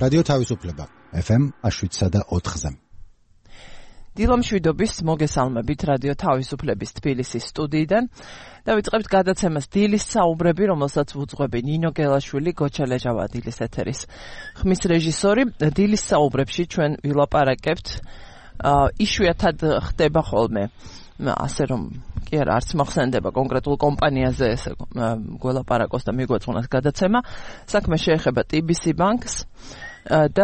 რადიო თავისუფლება FM 107.4-ზე. დილომშვიდობის მოგესალმებით რადიო თავისუფლების თბილისის სტუდიიდან და ვიწყებთ გადაცემას დილის საუბრები, რომელსაც ვუძღვები ნინო გელაშვილი, გოჩა ლეჟავა დილის ეთერის ხმის რეჟისორი. დილის საუბრებში ჩვენ ვილაპარაკებთ იშვიათად ხდება ხოლმე ასე რომ კი არა არც მოხსენდება კონკრეტულ კომპანიაზე ესე გველაპარაკოს და მიგვეწყნოს გადაცემა. საქმე შეეხება TBC ბანკს და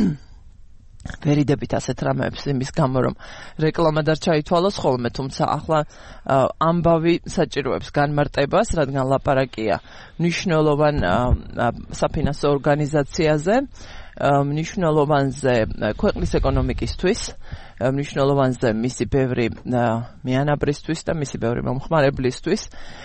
ვერიდებით ასეთ რამეებს იმის გამო რომ რეკლამად არ ჩაითვალოს ხოლმე, თუმცა ახლა ამბავი საჭიროებს განმარტებას, რადგან ლაპარაკია მნიშვნელოვან საფინანსო ორგანიზაციაზე, მნიშვნელოვანზე ქვეყნის ეკონომიკისთვის, მნიშვნელოვანზე მისი ბევრი მიანაბრისთვის და მისი ბევრი მომხმარებლისთვის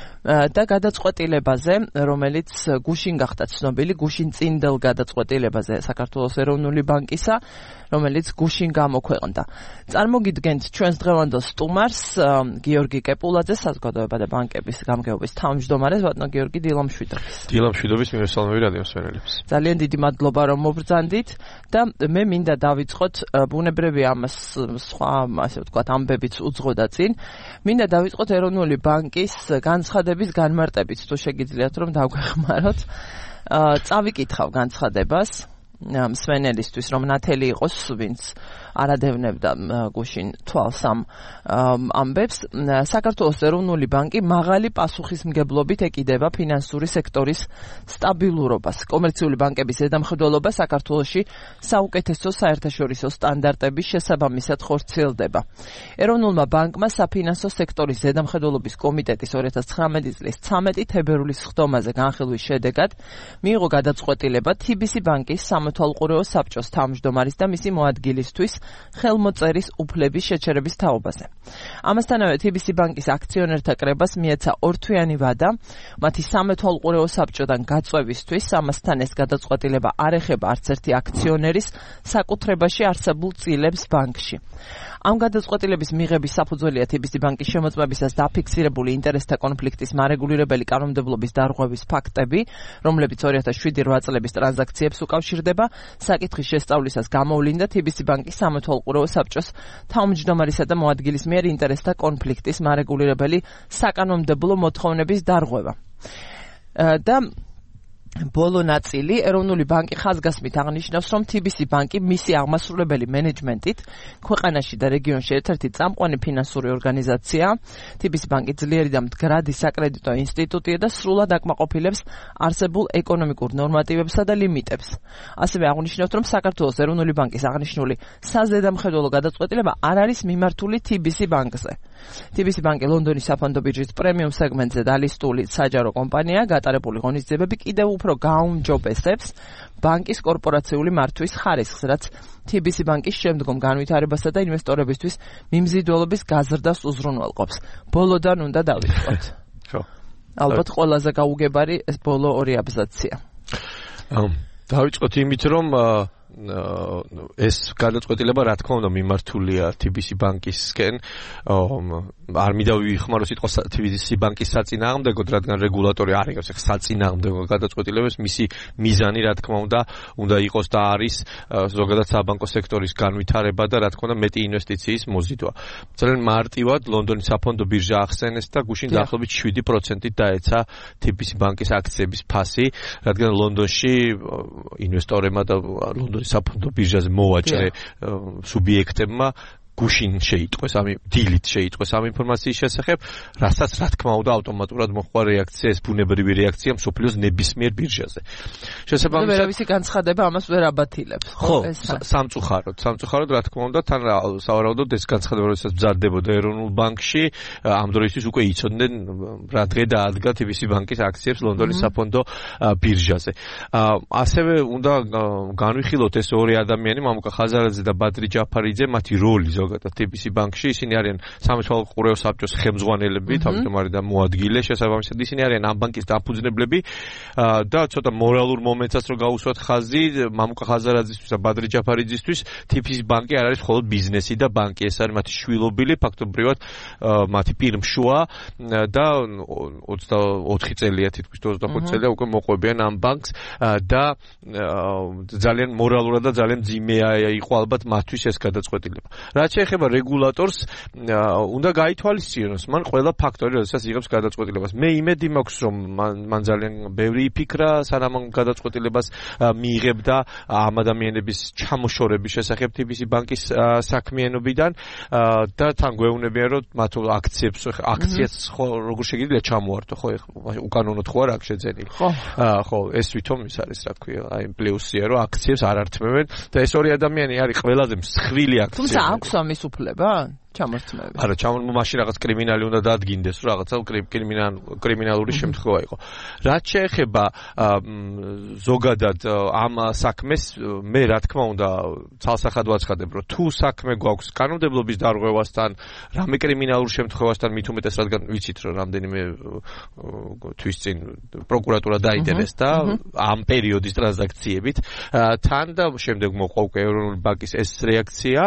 და გადაწყვეტილებაზე, რომელიც გუშინ გახდა ცნობილი, გუშინ წინდელ გადაწყვეტილებაზე საქართველოს ეროვნული ბანკისა, რომელიც გუშინ გამოქვეყნდა. წარმოგიდგენთ ჩვენს დღევანდელ სტუმარს, გიორგი კეპულაძე, საზოგადოება და ბანკების გამგეობის თავმჯდომარეს, ბატონო გიორგი, დილამშვიდობის. დილამშვიდობის მივესალმები რადიო მსმენელებს. ძალიან დიდი მადლობა რომ მობრძანდით და მე მინდა დავიწყოთ, ბუნებრივია ამას სხვა, ასე ვთქვათ, ამბებიც უძღოდა წინ. მინდა დავიწყოთ ეროვნული ბანკის განცხადების განმარტებით, თუ შეგიძლიათ რომ დავგვეხმაროთ. წავიკითხავ განცხადებას მსმენელისთვის, რომ ნათელი იყოს, ვინც არადევნებდა გუშინ თვალს ამ ამბებს. საქართველოს ეროვნული ბანკი მაღალი პასუხისმგებლობით ეკიდება ფინანსური სექტორის სტაბილურობას. კომერციული ბანკების ზედამხედველობა საქართველოში საუკეთესო საერთაშორისო სტანდარტების შესაბამისად ხორციელდება. ეროვნულმა ბანკმა საფინანსო სექტორის ზედამხედველობის კომიტეტის 2019 წლის 13 თებერვლის სხდომაზე განხილვის შედეგად მიიღო გადაწყვეტილება TBC ბანკის სამეთვალყურეო საბჭოს თავმჯდომარის და მისი მოადგილისთვის ხელმოწერის უფლების შეჩერების თაობაზე. ამასთანავე TBC ბანკის აქციონერთა კრებას მიეცა ორთვიანი ვადა მათი სამეთვალყურეო საბჭოდან გაწვევისთვის. ამასთან ეს გადაწყვეტილება არ ეხება არც ერთი აქციონერის საკუთრებაში არსებულ წილებს ბანკში. ამ გადაწყვეტილების მიღების საფუძველია TBC ბანკის შემოწმებისას დაფიქსირებული ინტერესთა კონფლიქტის მარეგულირებელი კანონმდებლობის დარღვევის ფაქტები, რომლებიც 2007-8 წლების ტრანზაქციებს უკავშირდება. საკითხის შესწავლისას გამოვლინდა TBC ბანკის სამეთვალყურეო საბჭოს თავმჯდომარისა და მოადგილის მიერ ინტერესთა კონფლიქტის მარეგულირებელი საკანონმდებლო მოთხოვნების დარღვევა. და ბოლო ნაწილი ეროვნული ბანკი ხაზგასმით აღნიშნავს, რომ TBC ბანკი მისი აღმასრულებელი მენეჯმენტით ქვეყანაში და რეგიონში ერთ-ერთი წამყვანი ფინანსური ორგანიზაციაა. TBC ბანკი ძლიერი და მდგრადი საკრედიტო ინსტიტუტია და სრულად აკმაყოფილებს არსებულ ეკონომიკურ ნორმატივებსა და ლიმიტებს. ასევე აღნიშნავთ, რომ საქართველოს ეროვნული ბანკის აღნიშნული საზედამხედველო გადაწყვეტილება არ არის მიმართული TBC ბანკზე. TBC ბანკი ლონდონის საფონდო ბირჟის პრემიუმ სეგმენტზე დალისტული საჯარო კომპანიაა. გატარებული ღონისძიებები კიდევ უფრო გაუმჯობესებს ბანკის კორპორაციული მართვის ხარისხს, რაც TBC ბანკის შემდგომ განვითარებასა და ინვესტორებისთვის მიმზიდველობის გაზრდას უზრუნველყოფს. ბოლოდან უნდა დავიწყოთ. ალბათ ყველაზე გაუგებარი ეს ბოლო ორი აბზაცია. დავიწყოთ იმით, რომ ეს გადაწყვეტილება რა თქმა უნდა მიმართულია TBC ბანკისკენ. არ მინდა ვიხმარო სიტყვა TBC ბანკის საწინააღმდეგოდ, რადგან რეგულატორი არ იღებს საწინააღმდეგო გადაწყვეტილებას. მისი მიზანი რა თქმა უნდა იყოს და არის ზოგადად საბანკო სექტორის განვითარება და რა თქმა უნდა მეტი ინვესტიციის მოზიდვა. ძალიან მარტივად ლონდონის საფონდო ბირჟა ახსენეს და გუშინ დაახლოებით 7%-ით დაეცა TBC ბანკის აქციების ფასი, რადგან ლონდონში ინვესტორებმა და ლონდონის საფონდო ბირჟაზე მოვაჭრე სუბიექტებმა გუშინ შეიტყვეს, დილით შეიტყვეს ამ ინფორმაციის შესახებ, რასაც რა თქმა უნდა ავტომატურად მოხდა რეაქცია, ეს ბუნებრივი რეაქცია მსოფლიოს ნებისმიერ ბირჟაზე. შესაბამისად, ვერავისი განცხადება ამას ვერ აბათილებს, ხო? სამწუხაროდ რა თქმა უნდა, თან სავარაუდოდ ეს განცხადება, როდესაც მზადდებოდა ეროვნულ ბანკში, ამ დროისთვის უკვე იცოდნენ რა დღე დაადგა TBC ბანკის აქციებს ლონდონის საფონდო ბირჟაზე. ასევე უნდა განვიხილოთ ეს ორი ადამიანი, მამუკა ხაზარაძე და ბადრი ჯაფარიძე, მათი როლი ზოგადად TBC ბანკში, ისინი არიან სამეთვალყურეო ყურეო საბჭოს ხელმძღვანელები, თავმჯდომარე და მოადგილე, შესაბამისად ისინი არიან ამ ბანკის დაფუძნებლები და ცოტა მორალურ მომენტსაც რო გაუსვათ ხაზი მამუკა ხაზარაძისთვის და ბადრი ჯაფარიძისთვის, TBC ბანკი არ არის მხოლოდ ბიზნესი და ბანკი, ეს არის მათი შვილობილი, ფაქტობრივად მათი პირმშუა და 24 წელია თითქმის 25 წელია უკვე მოყვებიან ამ ბანკს და ძალიან მორალურად და ძალიან ძიმეა იყო ალბათ მათთვის ეს გადაწყვეტილება. რაც შეეხება რეგულატორს, უნდა გაითვალისწინოს მან ყველა ფაქტორი, როდესაც იღებს გადაწყვეტილებას. მე იმედი მაქვს, რომ მან ძალიან ბევრი იფიქრა, სანამ გადაწყვეტილებას მიიღებდა ამ ადამიანების ჩამოშორების შესახებ TBC ბანკის საქმიანობიდან და თან გვეუბნებიან, რომ მათ აქციებს როგორ შეგიძლია ჩამოართო, ხო, უკანონოდ ხო არ აქვს შეძენილი. ხო, ეს თვითონ ის არის, რა ქვია, აი პლუსია, რომ აქციებს არ ართმევენ და ეს ორი ადამიანი არის ყველაზე მსხვილი აქციები. თუმცა აქვს ამის უფლება? ჩამორთმევები. არა, მაშინ რაღაც კრიმინალი უნდა დაადგინდეს, რომ რაღაცა კრიმინალური შემთხვევა იყო. რაც შეეხება ზოგადად ამ საქმეს, მე რა თქმა უნდა ცალსახად ვაცხადებ, რომ თუ საქმე გვაქვს კანონმდებლობის დარღვევასთან, რამე კრიმინალურ შემთხვევასთან, მით უმეტეს რადგან ვიცით, რომ რამდენიმე თვის წინ პროკურატურა დაინტერესდა ამ პერიოდის ტრანზაქციებით, თან და შემდეგ მოყვა უკვე ეროვნული ბანკის ეს რეაქცია,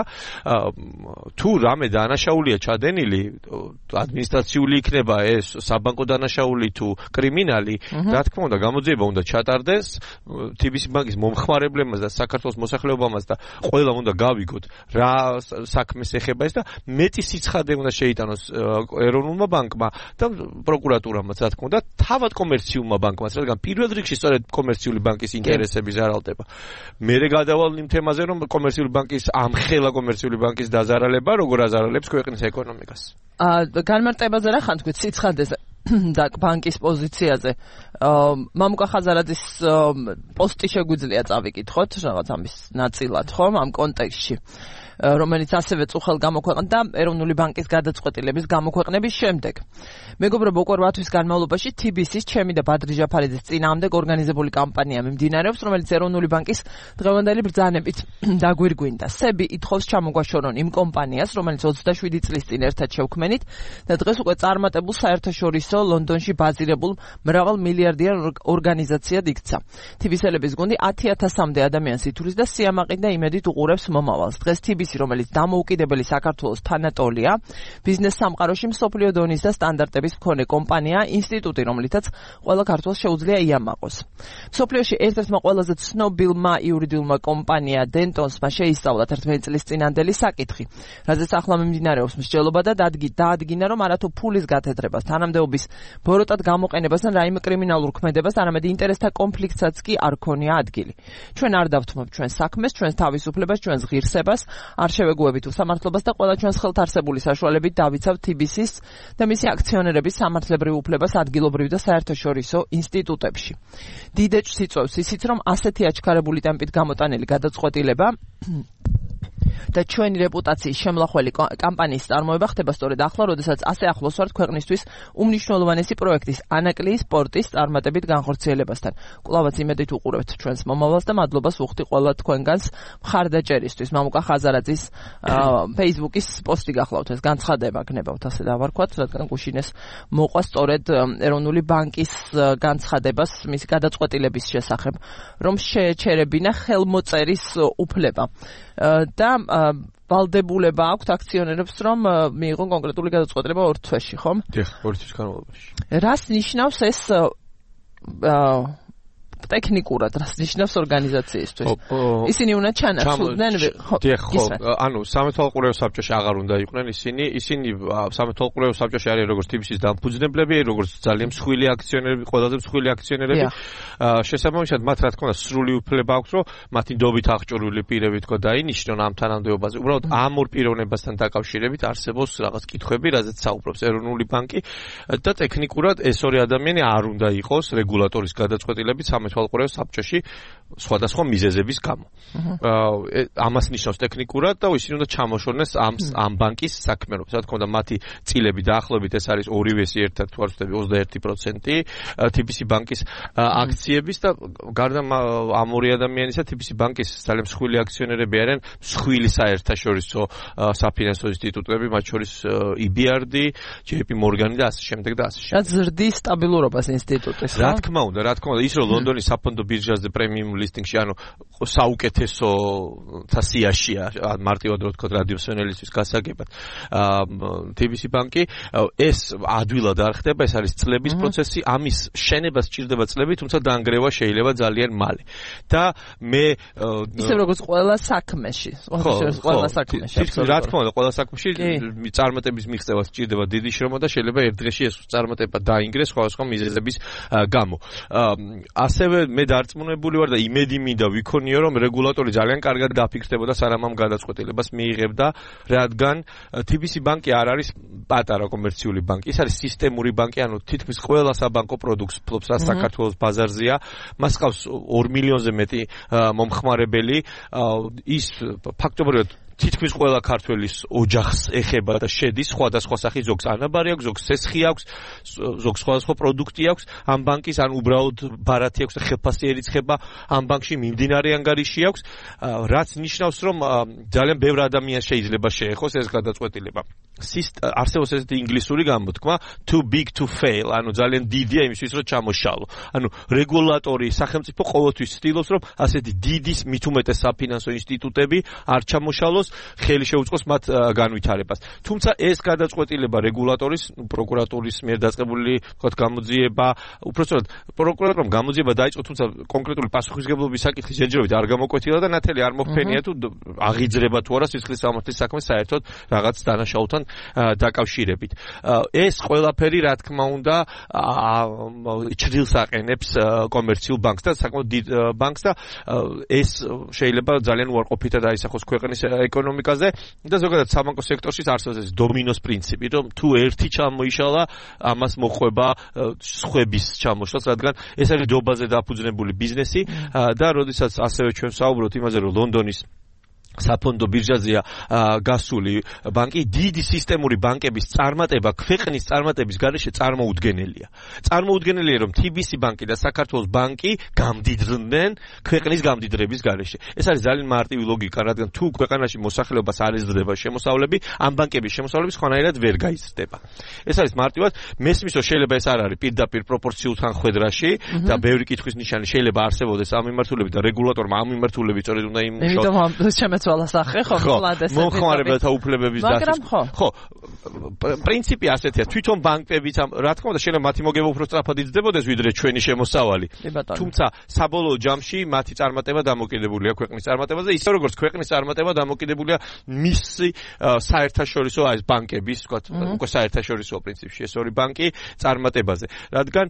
თუ რამე დანაშაულია ჩადენილი, ადმინისტრაციული იქნება ეს, საბანკო დანაშაული თუ კრიმინალი, რა თქმა უნდა, გამოძიება უნდა ჩატარდეს TBC ბანკის მომხმარებლებმა და საქართველოს მოსახლეობამ და ყველა უნდა გავიგოთ რა საქმეს ეხება ეს და მეტი სიცხადე უნდა შეიტანოს ეროვნულმა ბანკმა და პროკურატურამაც, რა თქმა უნდა, თავად კომერციულმა ბანკმაც, რადგან პირველ რიგში სწორედ კომერციული ბანკის ინტერესები ზარალდება. მე გადავალ იმ თემაზე, რომ კომერციული ბანკის ამხელა კომერციული ბანკის დაზარალება როგორ აზარალებს ქვეყნის ეკონომიკას. განმარტებაზე რა ხან თქვით სიცხადეზე და ბანკის პოზიციაზე. მამუკა ხაზარაძის პოსტი შეგვიძლია წავიკითხოთ, რაღაც ამის ნაწილად, ხო, ამ კონტექსტში. რომელიც ასევე წუხელ გამოქვეყნდა ეროვნული ბანკის გადაწყვეტილების გამოქვეყნების შემდეგ. მეგობრებო, უკვე 8 თვის განმავლობაში TBC-ს ჩემი და ბადრი ჯაფარიძის წინააღმდეგ ორგანიზებული კამპანია მიმდინარეობს, რომელიც ეროვნული ბანკის დღევანდელი ბრძანებით დაგვირგვინდა. სები ითხოვს ჩამოგვაშორონ იმ კომპანიას, რომელიც 27 წლის წინ ერთად შევქმენით და დღეს უკვე წარმატებულ საერთაშორისო ლონდონში ბაზირებულ მრავალ მილიარდიან ორგანიზაციად იქცა. TBC-ელების გუნდი 10,000-მდე ადამიანს ითვლის და სიამაყით და იმედით უყურებს მომავალს. დღეს TBC, რომელიც დამოუკიდებელი საქართველოს თანატოლია, ბიზნეს სამყაროში მსოფლიო დონის და სტანდარტების მქონე კომპანია, ინსტიტუტი, რომლითაც ყველა ქართველს შეუძლია იამაყოს. მსოფლიოში ერთ-ერთმა ყველაზე ცნობილმა იურიდიულმა კომპანია დენტონსმა შეისწავლა 11 წლის წინანდელი საკითხი, რაზეც ახლა მიმდინარეობს მსჯელობა და დაადგინა, რომ არათუ ფულის გათეთრებას, თანამდებობის ბოროტად გამოყენებასთან რაიმე კრიმინალურ ქმედებას, არამედ ინტერესთა კონფლიქტსაც კი არ ქონია ადგილი. ჩვენ არ დავთმობ ჩვენს საქმეს, ჩვენს თავისუფლებას, ჩვენს ღირსებას, არ შევეგუებით უსამართლობას და ყველა ჩვენს ხელთ არსებული საშუალებით დავიცავ TBC-ს და მისი აქციონერების სამართლებრივ უფლებას ადგილობრივ და საერთაშორისო ინსტიტუტებში. დიდეჭს იწვევს ისიც, რომ ასეთი აჩქარებული ტემპით გამოტანილი გადაწყვეტილება და ჩვენი რეპუტაციის შემლახველი კამპანიის წარმოება ხდება სწორედ ახლა, როდესაც ასე ახლოს ვართ ქვეყნისთვის უმნიშვნელოვანესი პროექტის ანაკლიის სპორტის წარმატებით განხორციელებასთან. კვლავაც იმედით უყურებთ ჩვენს მომავალს და მადლობას ვუხდი ყველა თქვენგანს მხარდაჭერისთვის. მამუკა ხაზარაძის Facebook-ის პოსტი გახლავთ, ეს განცხადება გნებავთ, ასე დავარქვათ, რადგან გუშინეს მოყვა სწორედ ეროვნული ბანკის განცხადებას მისი გადაწყვეტილების შესახებ, რომ შეეჩერებინა ხელმოწერის უფლება. და ვალდებულება აქვთ აქციონერებს, რომ მიიღონ კონკრეტული გადაწყვეტილება 2 თვეში, ხომ? დიახ, 2 თვის განმავლობაში. რას ნიშნავს ეს ტექნიკურად, რას ნიშნავს ორგანიზაციისთვის? ისინი უნდა ჩანაცვლდნენ, ხო? დიახ, ხო. ანუ სამეთვალყურეო საბჭოში აღარ უნდა იყვნენ ისინი სამეთვალყურეო საბჭოში არიან როგორც TBC-ის დამფუძნებლები, როგორც ძალიან მსხვილი აქციონერები, ყველაზე მსხვილი აქციონერები. შესაბამისად, მათ რა თქმა უნდა სრული უფლება აქვს, რომ მათი ნდობით აღჭურვილი პირები თქო დაინიშნონ ამ თანამდებობაზე. უბრალოდ ამ ორ პიროვნებასთან დაკავშირებით არსებობს რაღაც კითხვები, რაზეც საუბრობს ეროვნული ბანკი და ტექნიკურად ეს ორი ადამიანი არ უნდა იყოს რეგულატორის გადაწყვეტილებით გაეთვალყურებია საბჭოში სხვადასხვა მიზეზების გამო. ამას ნიშნავს ტექნიკურად და ისინი უნდა ჩამოშორნეს ამ ბანკის საქმიანობას. რა თქმა უნდა, მათი წილები დაახლოებით ეს არის ორივესი ერთად თუ არ ვცდები 21% TBC ბანკის აქციების და გარდა ამ ორი ადამიანისა TBC ბანკის ძალიან მსხვილი აქციონერები არიან მსხვილი საერთაშორისო საფინანსო ინსტიტუტები, მათ შორის EBRD, JP Morgan და ასე შემდეგ და ასე შემდეგ. რაც ზრდის სტაბილურობას ინსტიტუტის, რა თქმა უნდა, ის რომ ლონდონის საფონდო ბირჟაზე პრემიუმ ლისტინგში, ანუ საუკეთესო სიაშია, მარტივად რო ვთქვათ რადიოსმენელისთვის გასაგებად. TBC ბანკი ეს ადვილად არ ხდება, ეს არის წლების პროცესი, ამის შენება სჭირდება წლები, თუმცა დაანგრევა შეიძლება ძალიან მალე. და მე ისე როგორც ყველა საქმეში, ყველა საქმეში. რა თქმა უნდა, ყველა საქმეში წარმატების მიღწევა სჭირდება დიდი შრომა და შეიძლება ერთ დღეში ეს წარმატება დაინგრეს სხვადასხვა მიზეზების გამო. ასევე მე დარწმუნებული ვარ და იმედი მინდა ვიქონიო, რომ რეგულატორი ძალიან კარგად გაფიქრდებოდა სანამ ამ გადაწყვეტილებას მიიღებდა, რადგან TBC ბანკი არ არის პატარა კომერციული ბანკი, ის არის სისტემური ბანკი, ანუ თითქმის ყველა საბანკო პროდუქტს ფლობს, რაც საქართველოს ბაზარზეა. მას ყავს 2 მილიონზე მეტი მომხმარებელი. ის ფაქტობრივად თითქმის ყველა ქართველის ოჯახს ეხება და შედის სხვადასხვა სახის, ზოგს ანაბარი აქვს, ზოგს სესხი აქვს, ზოგს სხვადასხვა პროდუქტი აქვს ამ ბანკის, ან უბრალოდ ბარათი აქვს და ხელფასი ერიცხება ამ ბანკში, მიმდინარე ანგარიში აქვს, რაც ნიშნავს, რომ ძალიან ბევრ ადამიანს შეიძლება შეეხოს ეს გადაწყვეტილება. არსებობს ესეთი ინგლისური გამოთქმა too big to fail, ანუ ძალიან დიდია იმისთვის, რომ ჩამოშალო. ანუ რეგულატორი, სახელმწიფო ყოველთვის ცდილობს, რომ ასეთი დიდი, მით უმეტეს საფინანსო ინსტიტუტები არ ჩამოშალოს, ხელი შეუწყოს მათ განვითარებას. თუმცა ეს გადაწყვეტილება რეგულატორის, პროკურატურის მიერ დაწყებული, ვთქვათ, გამოძიება, უпростоრად პროკურატურამ გამოძიება დაიწყო, თუმცა კონკრეტული პასუხისმგებლობის საკითხი ჯერჯერობით არ გამოკვეთილა და ნათელი არ მოხდენია თუ აღიძრება თუ არა სისხლის სამართლის საქმე საერთოდ რაღაც დანაშაულთან დაკავშირებით. ეს ყველაფერი, რა თქმა უნდა, ჩრდილს აყენებს კომერციულ ბანკს და საკმაოდ დიდ ბანკს და ეს შეიძლება ძალიან უარყოფითად აისახოს ქვეყნის ეკონომიკაზე და ზოგადად საბანკო სექტორში არსებობს ეს დომინოს პრინციპი, რომ თუ ერთი ჩამოიშალა, ამას მოხვება სხვების ჩამოშლას, რადგან ეს არის დობაზე დაფუძნებული ბიზნესი და როდესაც ასევე ჩვენ საუბრობთ იმაზე, რომ ლონდონის საფონდო ბირჟაზეა გასული ბანკი, დიდი სისტემური ბანკების წარმატება ქვეყნის წარმატების გარეშე წარმოუდგენელია. წარმოუდგენელია, რომ TBC ბანკი და საქართველოს ბანკი გამდიდრდნენ ქვეყნის გამდიდრების გარეშე. ეს არის ძალიან მარტივი ლოგიკა, რადგან თუ ქვეყანაში მოსახლეობას არ ეზრდება შემოსავლები, ამ ბანკების შემოსავლები სხვანაირად ვერ გაიზრდება. ეს არის მარტივად, მესმის, რომ შეიძლება ეს არ არის პირდაპირ პროპორციულ თანხმდრაში და ბევრი კითხვის ნიშანი შეიძლება არსებობდეს ამ მიმართულებით და რეგულატორმა ამ მიმართულებით სწორედ უნდა იმუშაოს. მომხმარებელთა უფლებების დასაწყისად. ხო, პრინციპი ასეთია, თვითონ ბანკებიც, რა თქმა უნდა, შეიძლება მათი მოგება უფრო სწრაფად იზრდებოდეს, ვიდრე ჩვენი შემოსავალი. თუმცა საბოლოო ჯამში მათი წარმატება დამოკიდებულია ქვეყნის წარმატებაზე, ისე როგორც ქვეყნის წარმატება დამოკიდებულია მისი საერთაშორისო ეს ბანკების, ვთქვათ, უკვე საერთაშორისო პრინციპში ეს ორი ბანკი წარმატებაზე. რადგან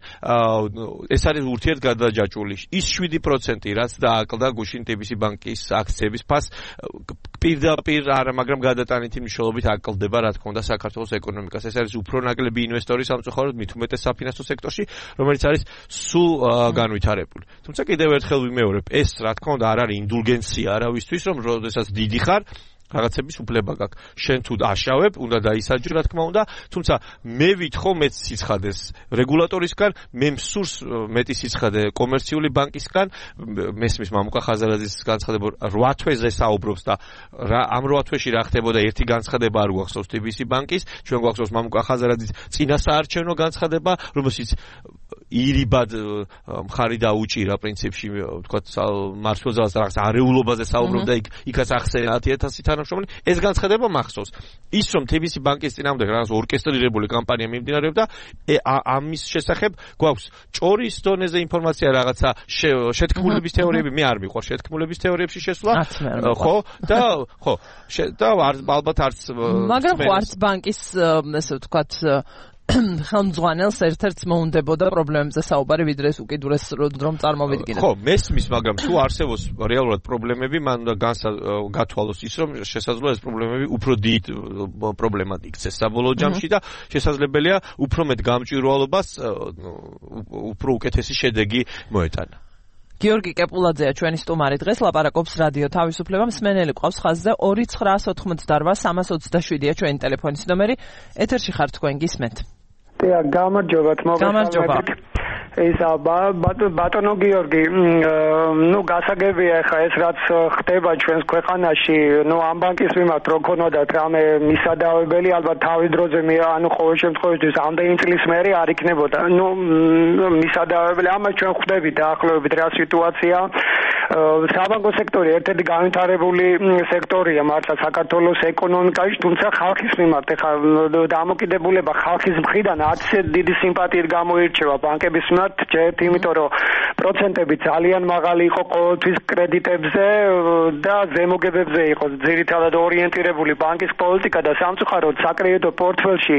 ეს არის ურთიერთგადაჯაჭვული. ის 7%, რაც დააკლდა გუშინ TBC ბანკის აქციების ფასს, პირდაპირ არა, მაგრამ გადატანითი მნიშვნელობით აკლდება, რა თქმა უნდა, საქართველოს ეკონომიკას. ეს არის უფრო ნაკლები ინვესტორის სამწუხაროდ, მით უმეტეს საფინანსო სექტორში, რომელიც არის სულ განვითარებული. თუმცა კიდევ ერთხელ ვიმეორებ, ეს რა თქმა უნდა არ არის ინდულგენცია არავისთვის, რომ როდესაც დიდი ხარ, რაღაცების უფლება გაქვს. შენ თუ აშავებ, უნდა დაისაჯრო, რა თქმა უნდა, თუმცა მე ვითხოვ მეც სიცხადეს რეგულატორისგან, მე მსურს მეტი სიცხადე კომერციული ბანკისგან, მესმის მამუკა ხაზარაძის განცხადება 8 თვეზე საუბრობს და ამ 8 თვეში რა ხდებოდა, ერთი განცხადება არ გვახსოვს TBC ბანკის, ჩვენ გვახსოვს მამუკა ხაზარაძის წინასაარჩევნო განცხადება, რომელშიც ირიბად მხარი დაუჭირა პრინციპში, ვთქვათ, მარშალზალს რაღაც არეულობაზე საუბრობდა, იქაც ახსენა 10,000 თანამშრომელი. ეს განცხადება მახსოვს. ის რომ TBC ბანკის წინააღმდეგ რაღაც ორკესტრირებული კამპანია მიმდინარეობდა, ამის შესახებ გვაქვს ჭორის დონეზე ინფორმაცია, რაღაცა შეთქმულების თეორიები, მე არ მიყვარს შეთქმულების თეორიებში შესვლა. ხო, და ალბათ არც მაგრამ ხო არც ბანკის ესე ვთქვათ ხელმძღვანელს ერთ-ერთს მოუნდებოდა პრობლემებზე საუბარი, ვიდრე ეს უკიდურეს რომ წარმოვიდგინოთ. ხო, მესმის, მაგრამ თუ არსებობს რეალურად პრობლემები, მან უნდა გათვალოს ის, რომ შესაძლოა ეს პრობლემები უფრო დიდ პრობლემად იქცეს საბოლოო ჯამში და შესაძლებელია უფრო მეტ გამჭვირვალობას, უფრო უკეთესი შედეგი მოეტანა. გიორგი კეპულაძეა ჩვენი სტუმარი დღეს ლაპარაკობს რადიო თავისუფლება მსმენელი ყავს ხაზზე 2988 ჩვენი ტელეფონის ნომერი ეთერში ხართ თქვენ გისმენთ გამარჯობათ მოგესალმებით ისა ბატონო გიორგი გასაგებია ხა ეს რაც ხდება ჩვენს ქვეყანაში ამ ბანკის მიმართ რო ქონოდათ რამე მისადავებელი ალბათ თავის დროზე მე ყოველ შემთხვევაში ამდენი წლის მერე არ იქნებოდა მისადავებელი ამას ჩვენ ხვდებით დაახლოებით რა სიტუაცია საბანკო სექტორი ერთ-ერთი განვითარებული სექტორია მართლა საქართველოს ეკონომიკაში თუმცა ხალხის მიმართ ხა დამოკიდებულება ხალხის მხრიდან არც დიდი სიმპათიით გამოირჩევა ბანკების ჯერ იმიტომ რომ პროცენტები ძალიან მაღალი იყო ყოველთვის კრედიტებზე და ზემოგებებზე იყო ძირითადად ორიენტირებული ბანკის პოლიტიკა და სამწუხაროდ საკრედიტო პორტფელში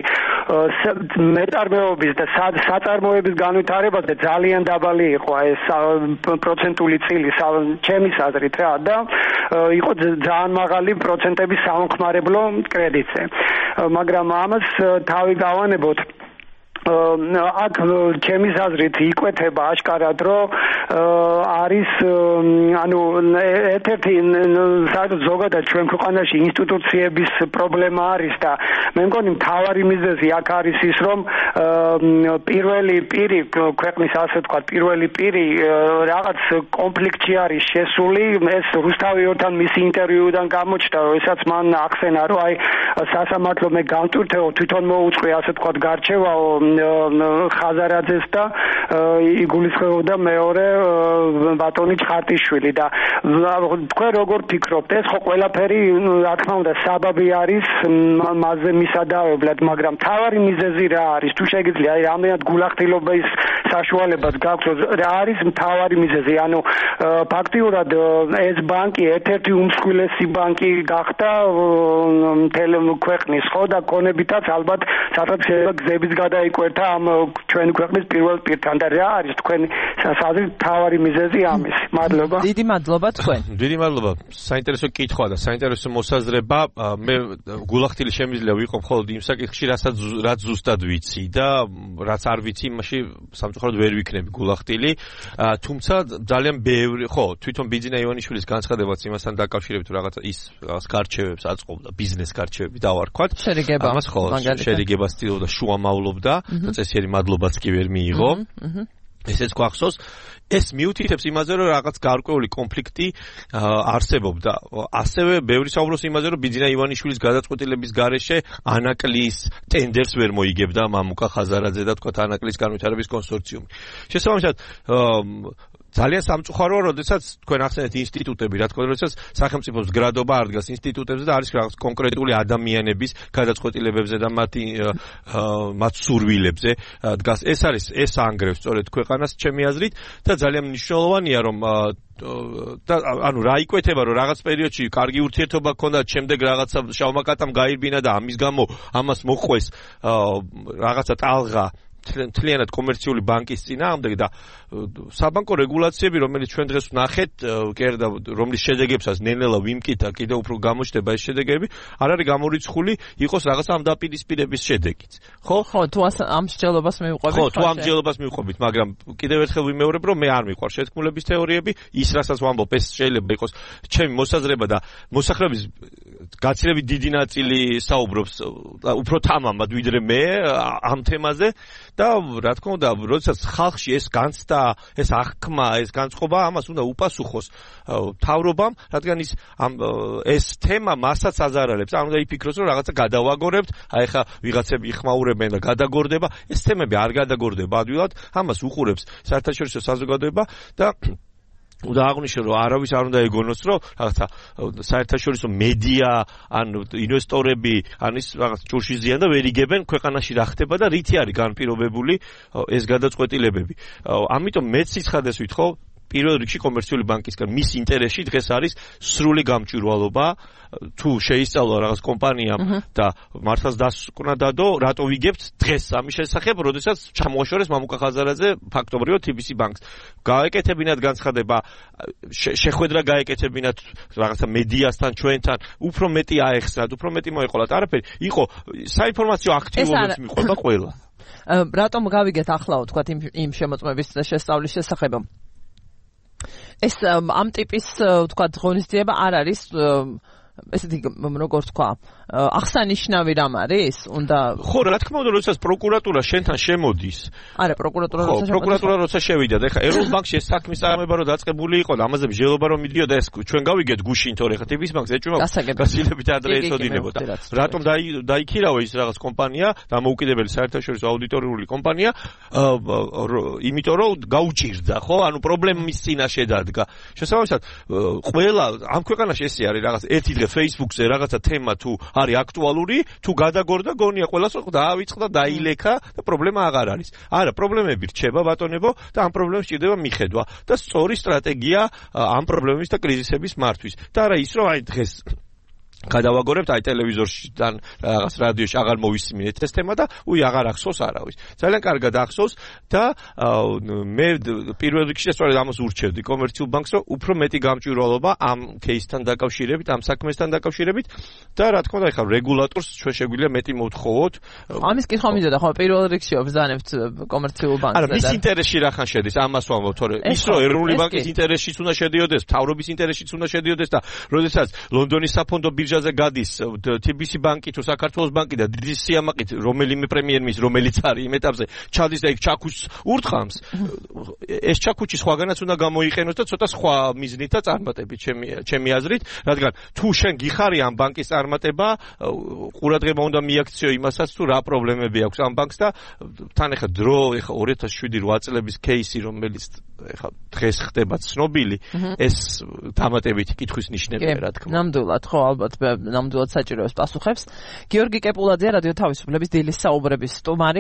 მეტარმეობის და საწარმოების განვითარებაზე ძალიან დაბალი იყო ეს პროცენტული წილი ჩემის აზრით რა და იყო ძალიან მაღალი პროცენტების სამხმარებლო კრედიტზე მაგრამ ამას თავი გავანებოთ აქ ჩემის აზრით იკვეთება აშკარად რომ არის ანუ ერთ-ერთი საერთოდ ზოგადად ჩვენ ქვეყანაში ინსტიტუციების პრობლემა არის და მე მგონი მთავარი მიზეზი აქ არის ის რომ პირველი პირი ქვეყნის ასე ვთქვათ პირველი პირი რაღაც კონფლიქტში არის შესული ეს რუსთავიორთან მისი ინტერვიუდან გამოჩნდა როდესაც მან ახსენა რომ აი სასამართლო მე გამტვირთეო თვითონ მოუწყვი ასე ვთქვათ გარჩევაო ხაზარაძეს და იგულისხმებოდა მეორე ბატონი ჩხარტიშვილი და თქვენ როგორ ფიქრობთ ეს ხო ყველაფერი რა თქმა უნდა საბაბი არის მასზე მისადავებლად მაგრამ თავარი მიზეზი რა არის თუ შეგიძლია აი რამდენად გულახდილობის საშუალებაც გაქვთ რა არის თავარი მიზეზი ანუ ფაქტიურად ეს ბანკი ერთ-ერთი უმსხვილესი ბანკი გახდა მთელ ქვეყნის ხო და კონებითაც ალბათ სადღაც შეიძლება გზების გადაიკვერთა ამ ჩვენი ქვეყნის პირველ პირთან და რა არის თქვენი საზრით თავარი მიზეზი ამის მადლობა დიდი მადლობა თქვენ დიდი მადლობა საინტერესო კითხვა და საინტერესო მოსაზრება მე გულახდილი შემიძლია ვიყო მხოლოდ იმ საკითხში რაც ზუსტად ვიცი და რაც არ ვიცი იმაში სამწუხაროდ ვერ ვიქნები გულახდილი თუმცა ძალიან ბევრი ხო თვითონ ბიძინა ივანიშვილის განცხადებაც იმასთან დაკავშირებით რაღაცა ის გარჩევებს აწყობდა ბიზნეს გარჩევები დავარქვათ ამას ხო შერიგებას ცდილობდა შუამავლობდა და წესიერი მადლობაც კი ვერ მიიღო ესეც გვახსოვს ეს მიუთითებს იმაზე რომ რაღაც გარკვეული კონფლიქტი არსებობდა ასევე ბევრი საუბრობს იმაზე რომ ბიძინა ივანიშვილის გადაწყვეტილების გარეშე ანაკლის ტენდერს ვერ მოიგებდა მამუკა ხაზარაძე და თქვა ანაკლის განვითარების კონსორციუმი შესაბამისად ძალიან სამწუხაროა, როდესაც თქვენ ახსენეთ ინსტიტუტები, რა თქმა უნდა, როდესაც სახელმწიფოს გრადობა არ დგას ინსტიტუტებზე და არის რაღაც კონკრეტული ადამიანების გადაწყვეტილებებზე და მათ სურვილებზე დგას. ეს ანგრევს სწორედ ქვეყანას ჩემი აზრით და ძალიან მნიშვნელოვანია, რომ და ანუ რა იკვეთება, რომ რაღაც პერიოდში კარგი ურთიერთობა ჰქონდათ, შემდეგ რაღაცა შავმაკატამ გაირბინა და ამის გამო ამას მოყვეს რაღაცა ტალღა მთლიანად კომერციული ბანკის წინააღმდეგ და საბანკო რეგულაციები, რომელიც ჩვენ დღეს ვნახეთ, კერდა რომლის შედეგებსაც ნელ-ნელა ვიმკით და კიდევ უფრო გამოჩნდება ეს შედეგები, არ არის გამორიცხული იყოს რაღაც ამ დაპირისპირების შედეგიც. ხო? ხო, თუ ამ მსჯელობას მივყვებით. ხო, თუ ამ მსჯელობას მივყვებით, მაგრამ კიდევ ერთხელ ვიმეორებ, რომ მე არ მიყვარს შეთქმულების თეორიები, ის რასაც ვამბობ, ეს შეიძლება იყოს ჩემი მოსაზრება და მოსახლეობის გაცილებით დიდი ნაწილი საუბრობს უფრო თამამად ვიდრე მე ამ თემაზე და რა თქმა უნდა, როდესაც ხალხში ეს განცდა, ეს აღქმა, ეს განწყობა ამას უნდა უპასუხოს მთავრობამ, რადგან ეს თემა მასაც აზარალებს, არ უნდა იფიქროს, რომ რაღაცა გადავაგორებთ, აი ხა ვიღაცები იხმაურებენ და გადაგორდება, ეს თემები არ გადაგორდება ადვილად, ამას უყურებს საერთაშორისო საზოგადოება და უნდა აღნიშნო, რომ არავის არ უნდა ეგონოს, რომ რაღაცა საერთაშორისო მედია ან ინვესტორები ან ის რაღაც ჭურში ზიან და ვერ იგებენ ქვეყანაში რა ხდება და რითი არის განპირობებული ეს გადაწყვეტილებები. ამიტომ მეც სიცხადეს ვითხოვ პირველ რიგში კომერციული ბანკისგან მის ინტერესში დღეს არის სრული გამჭვირვალობა თუ შეისწავლა რაღაც კომპანიამ და მართლაც დასკვნა დადო რატო ვიგებთ დღეს ამის შესახებ როდესაც ჩამოაშორეს მამუკა ხაზარაძე ფაქტობრივად TBC ბანკს გაეკეთებინათ განცხადება შეხვედრა გაეკეთებინათ რაღაცა მედიასთან ჩვენთან უფრო მეტი აეხსნათ უფრო მეტი მოეყოლათ არაფერი იყო საინფორმაციო აქტივობებს მიყვება ყველა რატომ გავიგეთ ახლაო თქვა იმ შემოწმების შესწავლის შესახებ ეს ამ ტიპის თქვა ღონისძიება არ არის ესეთი როგორ თქვა აღსანიშნავი რამ არის? უნდა ხო, რა თქმა უნდა, როდესაც პროკურატურა შენთან შემოდის. არა, პროკურატურა როცა შევიდა და ეხლა ეროვნულ ბანკში ეს საქმის წარმოება რომ დაწყებული იყო და ამაზე მსჯელობა რომ მიდიოდა ეს ჩვენ გავიგეთ გუშინ თორე ეხლა ტიპის ბანკს ეჭვმა გასილებით ადრე ეწოდინებოდა. რატომ დაიქირავა ის რაღაც კომპანია, დამოუკიდებელი საერთაშორისო აუდიტორიული კომპანია, იმიტომ რომ გაუჭირდა, ხო? ანუ პრობლემის წინაშე დადგა. შესაბამისად, ყველა ამ ქვეყანაში ესე არის რაღაც ერთი დღე Facebook-ზე რაღაცა თემა თუ არის აქტუალური, თუ გადაგორდა გონია ყველას რომ დაავიწყდა, დაილექა და პრობლემა აღარ არის. არა, პრობლემები რჩება ბატონებო და ამ პრობლემებს ჭირდება მიხედვა და სწორი სტრატეგია ამ პრობლემების და კრიზისების მართვის. და არა ის რომ აი დღეს გადავაგორებთ აი ტელევიზორშიდან რაღაც რადიოში აღარ მოვისმინეთ ეს თემა და აღარ ახსოვს არავის. ძალიან კარგად ახსოვს და მე პირველ რიგში სწორედ ამას ურჩევდი კომერციულ ბანკს, რომ უფრო მეტი გამჭვირვალობა ამ кейსთან დაკავშირებით, ამ საქმესთან დაკავშირებით და რა თქმა უნდა, ეხლა რეგულატორს ჩვენ შეგვიძლია მეტი მოვთხოვოთ. ამის კითხვა მინდოდა, ხო, პირველ რიგში ვბრძანებთ კომერციულ ბანკს. არა, მის ინტერესში რა ხან შედის, ამას ვამბობ, თორე ის რომ ეროვნული ბანკის ინტერესშიც უნდა შედიოდეს, მთავრობის ინტერესშიც უნდა შედიოდეს და როდესაც ლონდონის საფონდო ბირჟაზე გადის TBC ბანკი თუ საქართველოს ბანკი და დიდი სიამაყით რომელიმე პრემიერ-მინისტრი რომელიც არის იმ ეტაპზე ჩადის და იქ ჩაქუჩს ურთხამს, ეს ჩაქუჩი სხვაგანაც უნდა გამოიყენოს და ცოტა სხვა მიზნით და წარმატებით ჩემი აზრით, რადგან თუ შენ გიხარი ამ ბანკის წარმატება, ყურადღება უნდა მიაქციო იმასაც თუ რა პრობლემები აქვს ამ ბანკს და თან ეხა დრო ეხა 2007-8 წლების кейსი რომელიც ეხა დღეს ხდება ცნობილი, ეს დამატებითი კითხვის ნიშნებია რა თქმა უნდა. ნამდვილად, ხო, ალბათ ნამდვილად საჭიროებს პასუხებს. გიორგი კეპულაძე, რადიო თავისუფლების დილის საუბრების სტუმარი,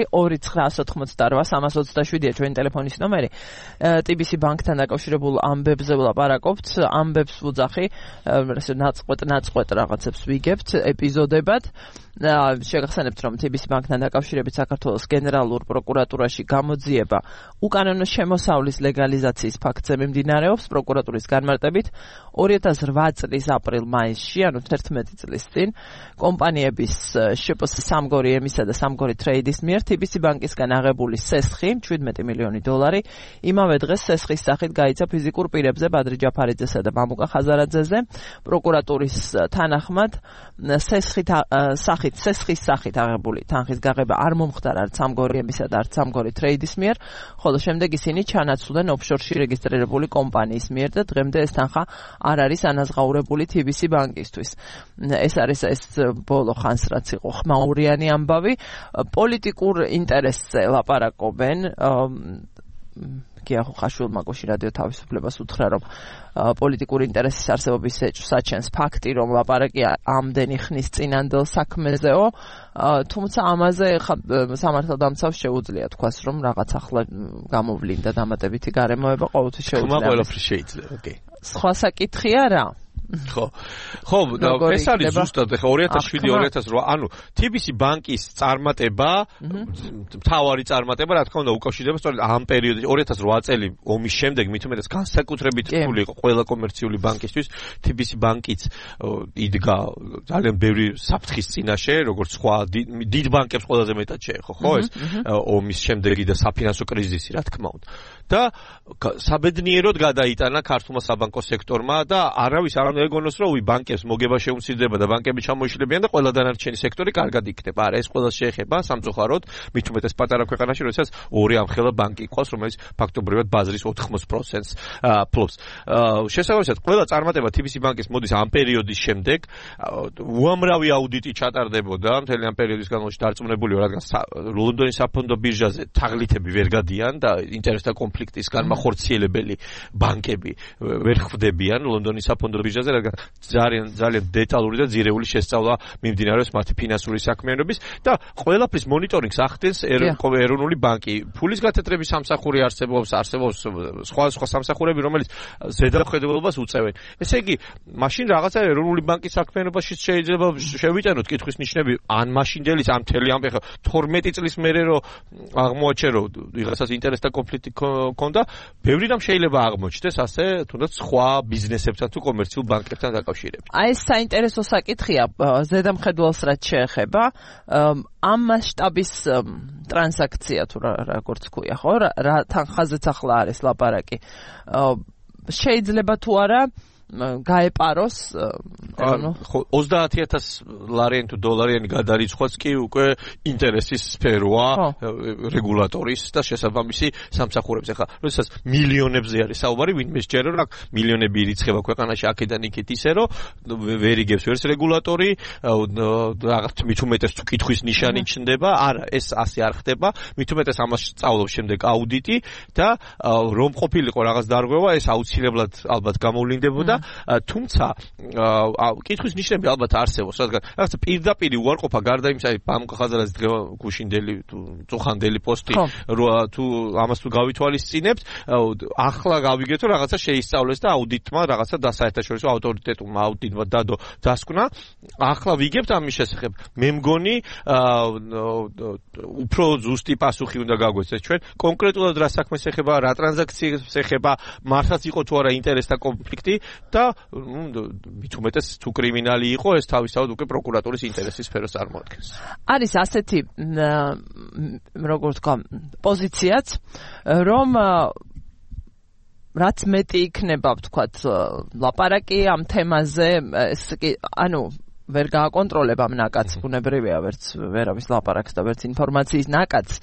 2988327-ია ჩვენი ტელეფონის ნომერი. TBC ბანკთან დაკავშირებულ ამბებზე ვლაპარაკობთ, ამბებს ვუძახი, ნაწყვეტ რაღაცებს ვიგებთ ეპიზოდებად. შეგახსენებთ, რომ TBC ბანკთან დაკავშირებით საქართველოს გენერალურ პროკურატურაში გამოძიება უკანონო შემოსავლის ლეგალიზაციის ფაქტზე მიმდინარეობს. პროკურატურის განმარტებით 2008 წლის აპრილ-მაისში, ანუ 11 წლის წინ, კომპანიების შპს სამგორი ემისა და სამგორი ტრეიდის მიერ TBC ბანკისგან აღებული სესხი 17 მილიონი $, იმავე დღეს სესხის სახით გაიცა ფიზიკურ პირებზე ბადრი ჯაფარიძესა და მამუკა ხაზარაძეზე. პროკურატურის თანახმად სესხის სახით აღებული თანხის გაღება არ მომხდარა არც სამგორი ემისა და არც სამგორი ტრეიდის მიერ, ხოლო შემდეგ ისინი ჩანაცვლდნენ ოფშორში რეგისტრირებული კომპანიის მიერ და დღემდე ეს თანხა არ არის ანაზღაურებული TBC ბანკისთვის. ეს არის ეს ბოლო ხანს რაც იყო ხმაურიანი ამბავი. პოლიტიკურ ინტერესზე ლაპარაკობენ. გიახო ხაშვილმა გოში რადიო თავისუფლებას უთხრა, რომ პოლიტიკური ინტერესის არსებობის საჩენს ფაქტი, რომ ლაპარაკი ამდენი ხნის წინანდელ საქმეზეო, თუმცა ამაზე სამართალდამცავს შეუძლია თქვას, რომ რაღაც ახლა გამოვლინდა დამატებითი გარემოება, ყოველთვის შეუძლია. ყველაფრის შეიძლება, ოკეი. სხვა საკითხია რა? ხო, ეს არის ზუსტად ეხა 2007-2008, ანუ TBC ბანკის წარმატება, მთავარი წარმატება, რა თქმა უნდა, უკავშირდება სწორედ ამ პერიოდში 2008 წელი ომის შემდეგ, მით უმეტეს განსაკუთრებით რთული იყო ყველა კომერციული ბანკისთვის. TBC ბანკიც იდგა ძალიან ბევრი საფრთხის წინაშე, როგორც სხვა დიდ ბანკებს ყველაზე მეტად შეეხო, ხო, ეს ომის შემდეგი და საფინანსო კრიზისი, რა თქმა უნდა. და საბედნიეროდ გადაიტანა ქართულმა საბანკო სექტორმა და არავის არ უნდა ეგონოს, რომ ბანკებს მოგება შეუმცირდება და ბანკები ჩამოიშლებიან და ყველა დანარჩენი სექტორი კარგად იქნება. არა, ეს ყველას შეეხება სამწუხაროდ, მით უმეტეს პატარა ქვეყანაში, როდესაც ორი ამხელა ბანკი ყავს, რომელიც ფაქტობრივად ბაზრის 80%-ს ფლობს. შესაბამისად, ყველა წარმატება TBC ბანკის მოდის ამ პერიოდის შემდეგ. უამრავი აუდიტი ჩატარდებოდა მთელი ამ პერიოდის განმავლობაში დარწმუნებული ვარ, რადგან ლონდონის საფონდო ბირჟაზე თაღლითები ვერ გადიან და ინტერესთა კონფლიქტის განმახორციელებელი ბანკები ვერ ხვდებიან ლონდონის საფონდო ბირჟაზე, რადგან ძალიან დეტალური და ძირეული შესწავლა მიმდინარეობს მათი ფინანსური საქმიანობის და ყველაფრის მონიტორინგს ახდენს ეროვნული ბანკი. ფულის გათეთრების სამსახური არსებობს სხვა სამსახურები, რომელიც ზედამხედველობას უწევენ. ესე იგი, მაშინ რაღაცა ეროვნული ბანკის საქმიანობაში შეიძლება შევიტანოთ კითხვის ნიშნები, ან მაშინდელი ამ მთელი ამ 12 წლის მერე რომ აღმოაჩენ, რომ ვიღაცას ინტერესთა კონფლიქტი ქონდა, ბევრი რამ შეიძლება აღმოჩნდეს ასე თუნდაც სხვა ბიზნესებთან თუ კომერციულ ბანკებთან დაკავშირებით. აი ეს საინტერესო საკითხია ზედამხედველს რაც შეეხება, ამ მასშტაბის ტრანზაქცია თუ როგორც ქვია, ხო, რა თანხაზეც ახლა არის ლაპარაკი. შეიძლება თუ არა გაეპაროს 30000 ლარიანი თუ დოლარიანი გადარიცხვაც კი უკვე ინტერესის სფეროა რეგულატორის და შესაბამისი სამსახურების. ახლა როდესაც მილიონებზე არის საუბარი, ვინმე სჯერა რა მილიონები ირიცხება ქვეყანაში აქედან იქით ისე რომ ვერ იგებს ვერც რეგულატორი, რაღაც მით უმეტეს თუ კითხვის ნიშანი ჩნდება, არა ეს ასე არ ხდება, მით უმეტეს ამას სწავლობს შემდეგ აუდიტი და რომ ყოფილიყო რაღაც დარღვევა, ეს აუცილებლად ალბათ გამოვლინდებოდა. თუმცა კითხვის ნიშნები ალბათ არსებობს, რადგან რაღაცა პირდაპირ უარყოფა გარდა იმისა, ბანკ ხაზარაძის გუშინდელი თუ წუხანდელი პოსტი თუ ამას თუ გავითვალისწინებთ, ახლა გავიგეთ რომ რაღაცა შეისწავლეს და აუდიტმა რაღაცა საერთაშორისო ავტორიტეტულმა აუდიტმა დადო დასკვნა. ახლა ვიგებთ ამის შესახებ. მე მგონი უფრო ზუსტი პასუხი უნდა გაგვეცეს ჩვენ კონკრეტულად რა საქმეს ეხება, რა ტრანზაქციებს ეხება, მართლაც იყო თუ არა ინტერესთა კონფლიქტი და მით უმეტეს თუ კრიმინალი იყო, ეს თავისთავად უკვე პროკურატურის ინტერესის სფეროს წარმოადგენს. არის ასეთი როგორ თქვა პოზიციაც, რომ რაც მეტი იქნება ვთქვათ ლაპარაკი ამ თემაზე, ეს ანუ ვერ გააკონტროლებ ამ ნაკადს, ბუნებრივია ვერავის ლაპარაკს და ვერც ინფორმაციის ნაკადს,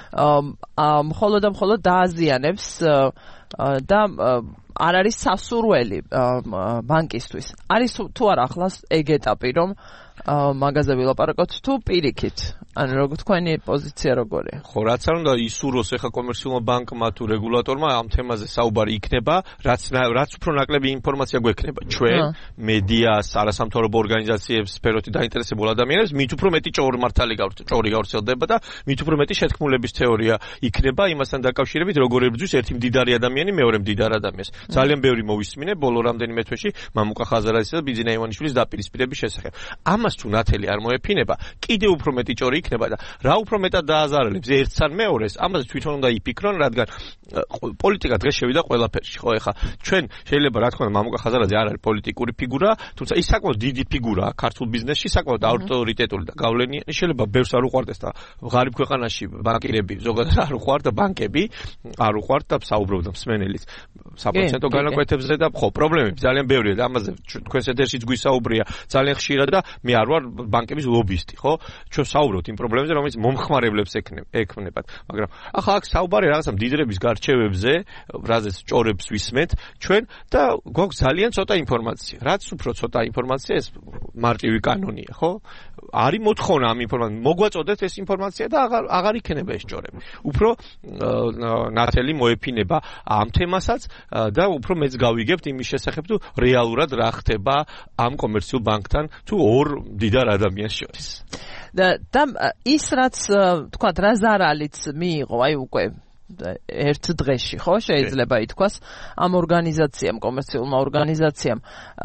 მხოლოდ და მხოლოდ დააზიანებს და არ არის სასურველი ბანკისთვის. არის თუ არა ახლა ეგ ეტაპი, რომ მაგაზე ვილაპარაკოთ თუ პირიქით? ანუ როგორ თქვენი პოზიცია როგორია? ხო, რაც არ უნდა ისურვოს ახლა კომერციულმა ბანკმა თუ რეგულატორმა ამ თემაზე საუბარი იქნება, რაც უფრო ნაკლები ინფორმაცია გვექნება ჩვენ, მედიას, არასამთავრობო ორგანიზაციებს, სფეროთი დაინტერესებულ ადამიანებს, მით უფრო მეტი ჭორი გავრცელდება და მით უფრო მეტი შეთქმულების თეორია იქნება იმასთან დაკავშირებით, როგორ ებრძვის ერთი მდიდარი ადამიანი მეორე მდიდარ ადამიანს. ძალიან ბევრი მოვისმინე ბოლო რამდენიმე თვეში მამუკა ხაზარაძისა და ბიძინა ივანიშვილის დაპირისპირების შესახებ. ამას თუ ნათელი არ მოეფინება, კიდევ უფრო მეტი ჭორი იქნება და რა უფრო მეტად დააზარალებს ერთს ან მეორეს, ამაზე თვითონ უნდა იფიქრონ, რადგან პოლიტიკა დღეს შევიდა ყველაფერში, ხო, ეხა ჩვენ შეიძლება რა თქმა უნდა მამუკა ხაზარაძე არ არის პოლიტიკური ფიგურა, თუმცა ის საკმაოდ დიდი ფიგურაა ქართულ ბიზნესში, საკმაოდ ავტორიტეტული და გავლენიანი, შეიძლება ბევრს არ უყვარდეს და ღარიბ ქვეყანაში ბანკირები ზოგადად არ უყვართ და ბანკები არ უყვართ და საუბრობ და მსმენელიც საპროცენტო განაკვეთებზე და ხო, პრობლემები ძალიან ბევრია და ამაზე თქვენს ეთერშიც გვისაუბრია ძალიან ხშირად და მე არ ვარ ბანკების ლობისტი, ხო? ჩვენ საუბრობთ იმ პრობლემებზე, რომელიც მომხმარებლებს ექმნებათ, მაგრამ ახლა აქ საუბარი რაღაცა მდიდრების გარჩევებზე, რაზეც ჭორებს ვისმენთ ჩვენ და გვაქვს ძალიან ცოტა ინფორმაცია. რაც უფრო ცოტა ინფორმაცია, ეს მარტივი კანონია, ხო? არის მოთხოვნა ამ ინფორმაციას, მოგვაწოდეთ ეს ინფორმაცია და აღარ იქნება ეს ჭორები. უფრო ნათელი მოეფინება ამ თემასაც და უფრო მეც გავიგებთ იმის შესახებ, თუ რეალურად რა ხდება ამ კომერციულ ბანკთან თუ ორ მდიდარ ადამიანს შორის. და ის რაც თქვა რა ზარალიც მიიღო, აი უკვე ერთ დღეში, ხო, შეიძლება ითქვას ამ ორგანიზაციამ, კომერციულმა ორგანიზაციამ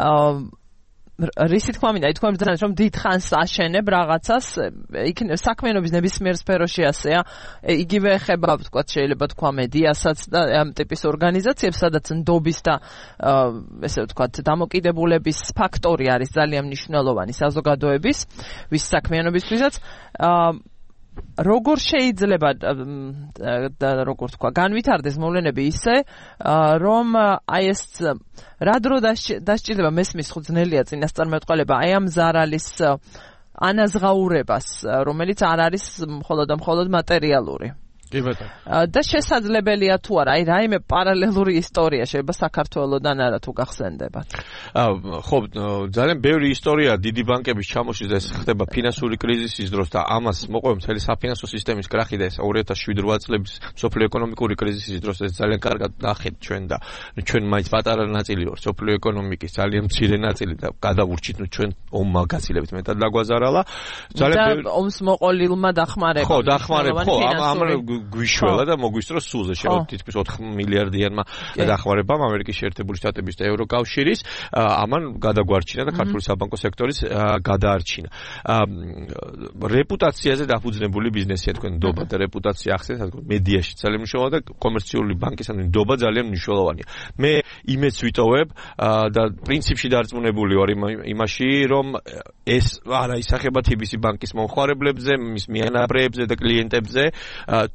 რისი თქმა მინდა, ითქვა იმდენად, რომ დიდხანს აშენებ რაღაცას, საქმიანობის ნებისმიერ სფეროში ასეა, იგივე ეხება, ვთქვათ, შეიძლება თქვა მედიასაც და ამ ტიპის ორგანიზაციებს, სადაც ნდობის და ესე ვთქვათ, დამოკიდებულების ფაქტორი არის ძალიან მნიშვნელოვანი საზოგადოების, ვის საქმიანობისთვისაც. როგორ შეიძლება და როგორ თქვა განვითარდეს მოვლენები ისე, რომ აი ეს რა დრო დასჭირდება მესმის ხო ძნელია წინასწარმეტყველება აი ამ ზარალის ანაზღაურებას, რომელიც არ არის მხოლოდ და მხოლოდ მატერიალური. და შესაძლებელია თუ არა, აი რაიმე პარალელური ისტორია შეიძლება საქართველოდან არა თუ გახსენდებათ. ხო, ძალიან ბევრი ისტორია დიდი ბანკების ჩამოშლის და ეს ხდება ფინანსური კრიზისის დროს და ამას მოყვება მთელი საფინანსო სისტემის კრახი და ეს 2007-8 წლების მსოფლიო ეკონომიკური კრიზისის დროს ეს ძალიან კარგად ნახეთ ჩვენ და ჩვენ მაინც პატარა ნაწილი ვართ მსოფლიო ეკონომიკის ძალიან მცირე ნაწილი და გადავურჩით ჩვენ ომმა გაცილებით მეტად დაგვაზარალა. ძალიან ბევრი ომს მოყოლილმა დახმარება. ხო, დახმარება, ხო, ამ გვიშველა და მოგვისწრო სულზე შევა თითქმის 4 მილიარდიანმა დახმარებამ ამერიკის შეერთებული შტატების და ევროკავშირის, ამან გადაგვარჩინა და ქართული საბანკო სექტორის გადაარჩინა. რეპუტაციაზე დაფუძნებული ბიზნესია თქვენ ნდობა და რეპუტაცია ახსენეთ, თქო მედიაში ძალიან მნიშვნელოვანია და კომერციული ბანკისადმი ნდობა ძალიან მნიშვნელოვანია. მე იმეც ვიტოვებ და პრინციპში დარწმუნებული ვარ იმაში, რომ ეს არა ისახება TBC ბანკის მომხმარებლებზე, მის მიანაბრეებზე და კლიენტებზე, თუ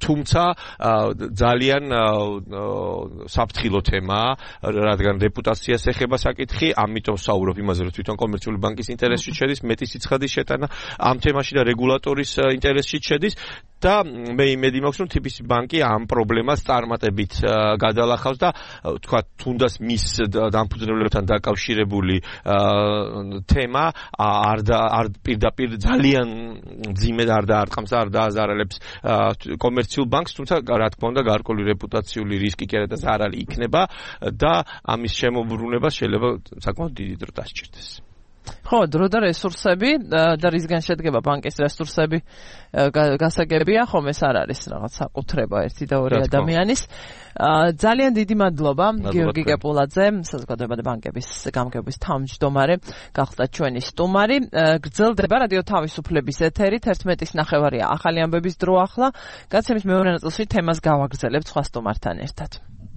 თუმცა ძალიან საფრთხილო თემაა, რადგან რეპუტაციას ეხება საკითხი, ამიტომ საუბრობ იმაზე, რომ თვითონ კომერციული ბანკის ინტერესში შედის, მეტი სიცხადის შეტანა ამ თემაში და რეგულატორის ინტერესში შედის და მე იმედი მაქვს, რომ TBC ბანკი ამ პრობლემას წარმატებით გადალახავს და თქვა თუნდაც მის დამფუძნებლებთან დაკავშირებული თემა არ პირდაპირ ძალიან ძიმედ არ დაარტყამს, არ დააზარალებს კომერციულ ბანკს, თუმცა რა თქმა უნდა გარკვეული რეპუტაციული რისკი კი არა და ზარალი იქნება და ამის შემოbrunება შეიძლება საკმაოდ დიდი დრო დასჭირდეს. ხო, დრო და რესურსები და რისგან შედგება ბანკის რესურსები გასაგებია, ხომ ეს არ არის რაღაც საკუთრება ერთი და ორი ადამიანის. ძალიან დიდი მადლობა გიორგი კეპულაძე, საზოგადოებრივი ბანკების გამგეობის თავმჯდომარე, გახდა ჩვენი სტუმარი. გრძელდება რადიო თავისუფლების ეთერი 11:30 ახალი ამბების დრო ახლა. გაცემის მეორე ნაწილში თემას გავაგრძელებთ სხვა სტუმართან ერთად.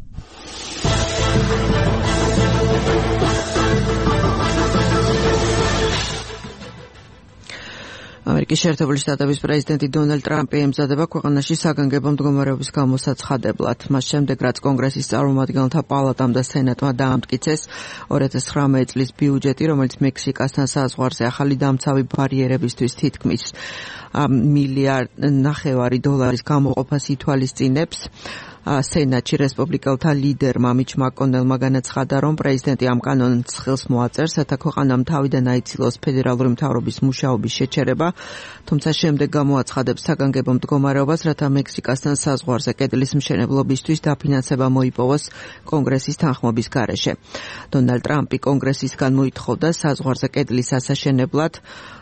ამერიკის შეერთებული შტატების პრეზიდენტი დონალდ ტრამპი ემზადება ქვეყანაში საგანგებო მდგომარეობის გამოსაცხადებლად. მას შემდეგ, რაც კონგრესის წარმომადგენელთა პალატამ და სენატმა დაამტკიცეს 2019 წლის ბიუჯეტი, რომელიც მექსიკასთან საზღვარზე ახალი დამცავი ბარიერებისთვის თითქმის $1.5 მილიარდ გამოყოფას ითვალისწინებს. სენატში რესპუბლიკელთა ლიდერმა მიჩ მაკონელმა განაცხადა, რომ პრეზიდენტი ამ კანონს ხელს მოაწერს, რათა ქვეყანამ თავიდან აიცილოს ფედერალური მთავრობის მუშაობის შეჩერება, თუმცა შემდეგ გამოაცხადებს საგანგებო მდგომარეობას, რათა მექსიკასთან საზღვარზე კედლის მშენებლობისთვის დაფინანსება მოიპოვოს კონგრესის თანხმობის გარეშე. დონალდ ტრამპი კონგრესისგან მოითხოვდა საზღვარზე კედლის ასაშენებლად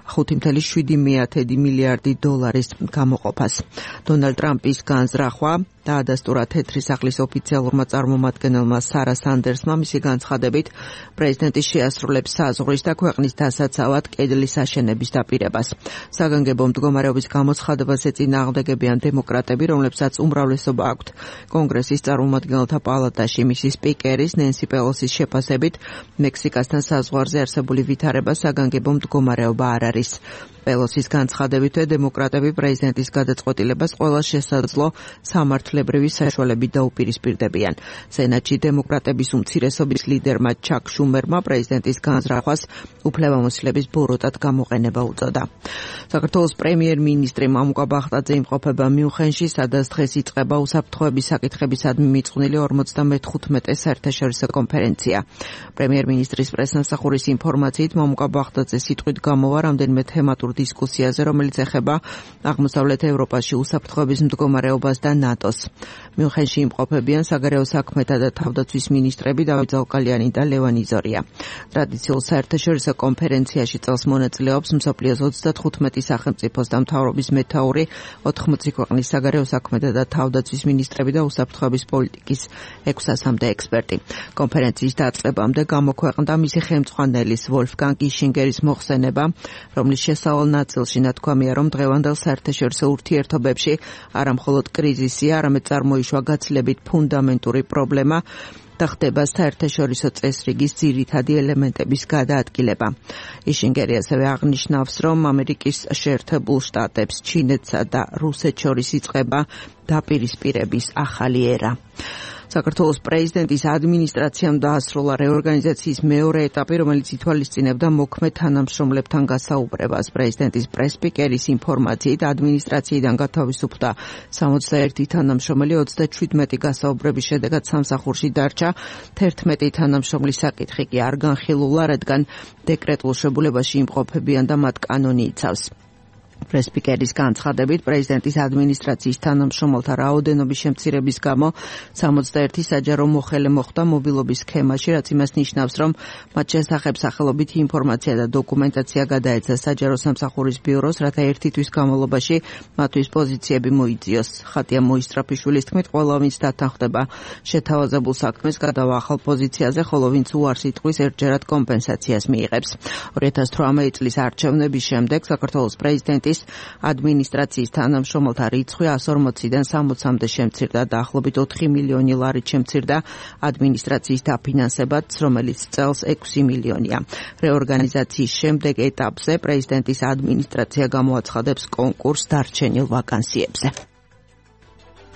$5.7 მილიარდი გამოყოფას. დონალდ ტრამპის განზრახვა დაადასტურა თეთრი სახლის ოფიციალურმა წარმომადგენელმა სარა სანდერსმა, მისი განცხადებით პრეზიდენტი შეასრულებს საზღვრის და ქვეყნის დასაცავად კედლის აშენების დაპირებას. საგანგებო მდგომარეობის გამოცხადებას ეწინააღმდეგებიან დემოკრატები, რომლებსაც უმრავლესობა აქვთ კონგრესის წარმომადგენელთა პალატაში. მისი სპიკერის ნენსი პელოსის შეფასებით მექსიკასთან საზღვარზე არსებული ვითარება საგანგებო მდგომარეობა არ არის. პელოსის განცხადებით დემოკრატები პრეზიდენტის გადაწყვეტილებას ყველა შესაძლო სამართლებრივი საშუალებით დაუპირისპირდებიან. სენატში დემოკრატების უმცირესობის ლიდერმა ჩაკ შუმერმა პრეზიდენტის განზრახვას უფლებამოსილების ბოროტად გამოყენება უწოდა. საქართველოს პრემიერ-მინისტრი მამუკა ბახტაძე იმყოფება მიუნხენში, სადაც დღეს იწყება უსაფრთხოების საკითხებისადმი მიწყვნილი 55 საერთაშორისო კონფერენცია. პრემიერ-მინისტრის პრესნასახურის ინფორმაციით მამუკა ბახტაძე სიტყვით გამოვა რამდენიმე თემატურ დისკუსიაზე, რომელიც ეხება აღმოსავლეთ ევროპაში უსაფრთხოების მდგომარეობას და ნატოს. მიუნხენში იმყოფებიან საგარეო საქმეთა და თავდაცვის მინისტრები დავით ზალკალიანი და ლევან იზორია. ტრადიციულ საერთაშორისო კონფერენციაში წელს მონაწილეობს მსოფლიოს 35 სახელმწიფოს და მთავრობის მეთაური, 80 ქვეყნის საგარეო საქმეთა და თავდაცვის მინისტრები და უსაფრთხოების პოლიტიკის 600-მდე ექსპერტი. კონფერენციის დაწყებამდე გამოქვეყნდა მისი ხელმძღვანელის ვოლფგანგ იშინგერის მოხსენება, რომლის შესავალ ნაწილში ნათქვამია, რომ დღევანდელ საერთაშორისო ურთიერთობებში არა მხოლოდ კრიზისია, არამედ წარმოიშვა გაცილებით ფუნდამენტური პრობლემა და ხდება საერთაშორისო წესრიგის ძირითადი ელემენტების გადაადგილება. იშინგერი ასევე აღნიშნავს, რომ ამერიკის შეერთებულ შტატებს, ჩინეთსა და რუსეთს შორის იწყება დაპირისპირების ახალი ერა. საქართველოს პრეზიდენტის ადმინისტრაციამ დაასრულა რეორგანიზაციის მეორე ეტაპი, რომელიც ითვალისწინებდა მოქმედ თანამშრომლებთან გასაუბრებას. პრეზიდენტის პრესპიკერის ინფორმაციით ადმინისტრაციიდან გათავისუფლდა 61 თანამშრომელი, 37 გასაუბრების შედეგად სამსახურში დარჩა, 11 თანამშრომლის საკითხი კი არ განხილულა, რადგან დეკრეტულ შებულებაში იმყოფებიან და მათ კანონი იცავს. პრესპიკერის განცხადებით პრეზიდენტის ადმინისტრაციის თანამშრომელთა რაოდენობის შემცირების გამო 61 საჯარო მოხელე მოხვდა მობილობის სქემაში, რაც იმას ნიშნავს, რომ მათ შესახებ სახელობითი ინფორმაცია და დოკუმენტაცია გადაეცა საჯარო სამსახურის ბიუროს, რათა ერთი თვის განმავლობაში მათთვის პოზიციები მოიძიოს. ხატია მოისტრაფიშვილის თქმით, ყველა ვინც დათანხმდება შეთავაზებულ საქმეს გადავა ახალ პოზიციაზე, ხოლო ვინც უარს იტყვის ერთჯერად კომპენსაციას მიიღებს. 2018 წლის არჩევნების შემდეგ საქართველოს პრეზიდენტის ადმინისტრაციის თანამშრომელთა რიცხვი 140-დან 60-მდე შემცირდა, დაახლოებით 4 მილიონი ლარით შემცირდა ადმინისტრაციის დაფინანსებაც, რომელიც წელს 6 მილიონია. რეორგანიზაციის შემდეგ ეტაპზე პრეზიდენტის ადმინისტრაცია გამოაცხადებს კონკურსს დარჩენილ ვაკანსიებზე.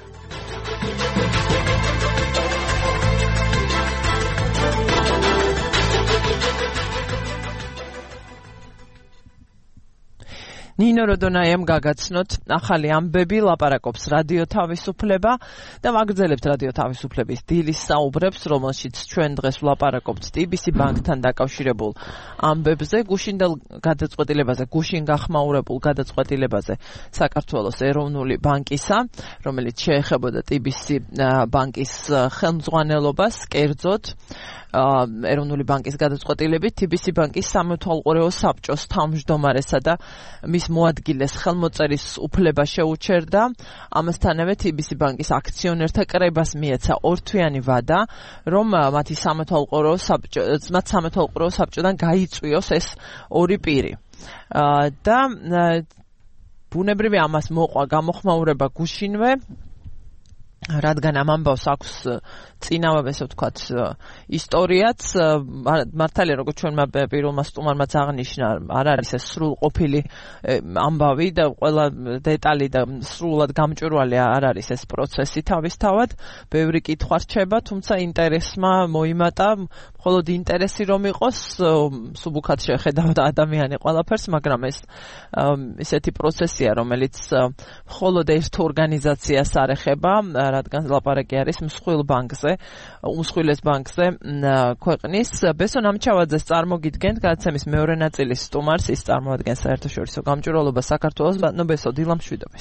ნინო როდონაიამ გაგაცნოთ ახალი ამბები, ლაპარაკობს რადიო თავისუფლება და ვაგრძელებთ რადიო თავისუფლების დილის საუბრებს, რომელშიც ჩვენ დღეს ვლაპარაკობთ TBC ბანკთან დაკავშირებულ ამბებზე, გუშინდელ გადაწყვეტილებაზე, გუშინ გახმაურებულ გადაწყვეტილებაზე საქართველოს ეროვნული ბანკისა, რომელიც შეეხებოდა TBC ბანკის ხელმძღვანელობას, კერძოდ ეროვნული ბანკის გადაწყვეტილებით TBC ბანკის სამეთვალყურეო საბჭოს თავმჯდომარესა და მის მოადგილეს ხელმოწერის უფლება შეუჩერდა. ამასთანავე TBC ბანკის აქციონერთა კრებას მიეცა ორთვიანი ვადა, რომ მათ სამეთვალყურეო საბჭოდან გაიწვიოს ეს ორი პირი. და ბუნებრივია ამას მოყვა გამოხმაურება გუშინვე, რადგან ამ ამბავს აქვს წინავე, ესე ვთქვათ, ისტორიაც, მართალია, როგორც ჩვენმა პირველმა სტუმარმაც აღნიშნა, არ არის ეს სრულყოფილი ამბავი და ყველა დეტალი და სრულად გამჭვირვალე არ არის ეს პროცესი თავისთავად, ბევრი კითხვა რჩება, თუმცა ინტერესმა მოიმატა, მხოლოდ ინტერესი რომ იყოს, სუბუქად შეხედავდა ადამიანი ყველაფერს, მაგრამ ეს ესეთი პროცესია, რომელიც მხოლოდ ერთ ორგანიზაციას არ ეხება, რადგან ლაპარაკი არის მსხვილ ბანკზე, უმსხვილეს ბანკზე ქვეყნის. ბესო ნამჩავაძეს წარმოგიდგენთ გადაცემის მეორე ნაწილის სტუმარს, ის წარმოადგენს საერთაშორისო გამჭვირვალობას საქართველოს. ბესო, დილამშვიდობის.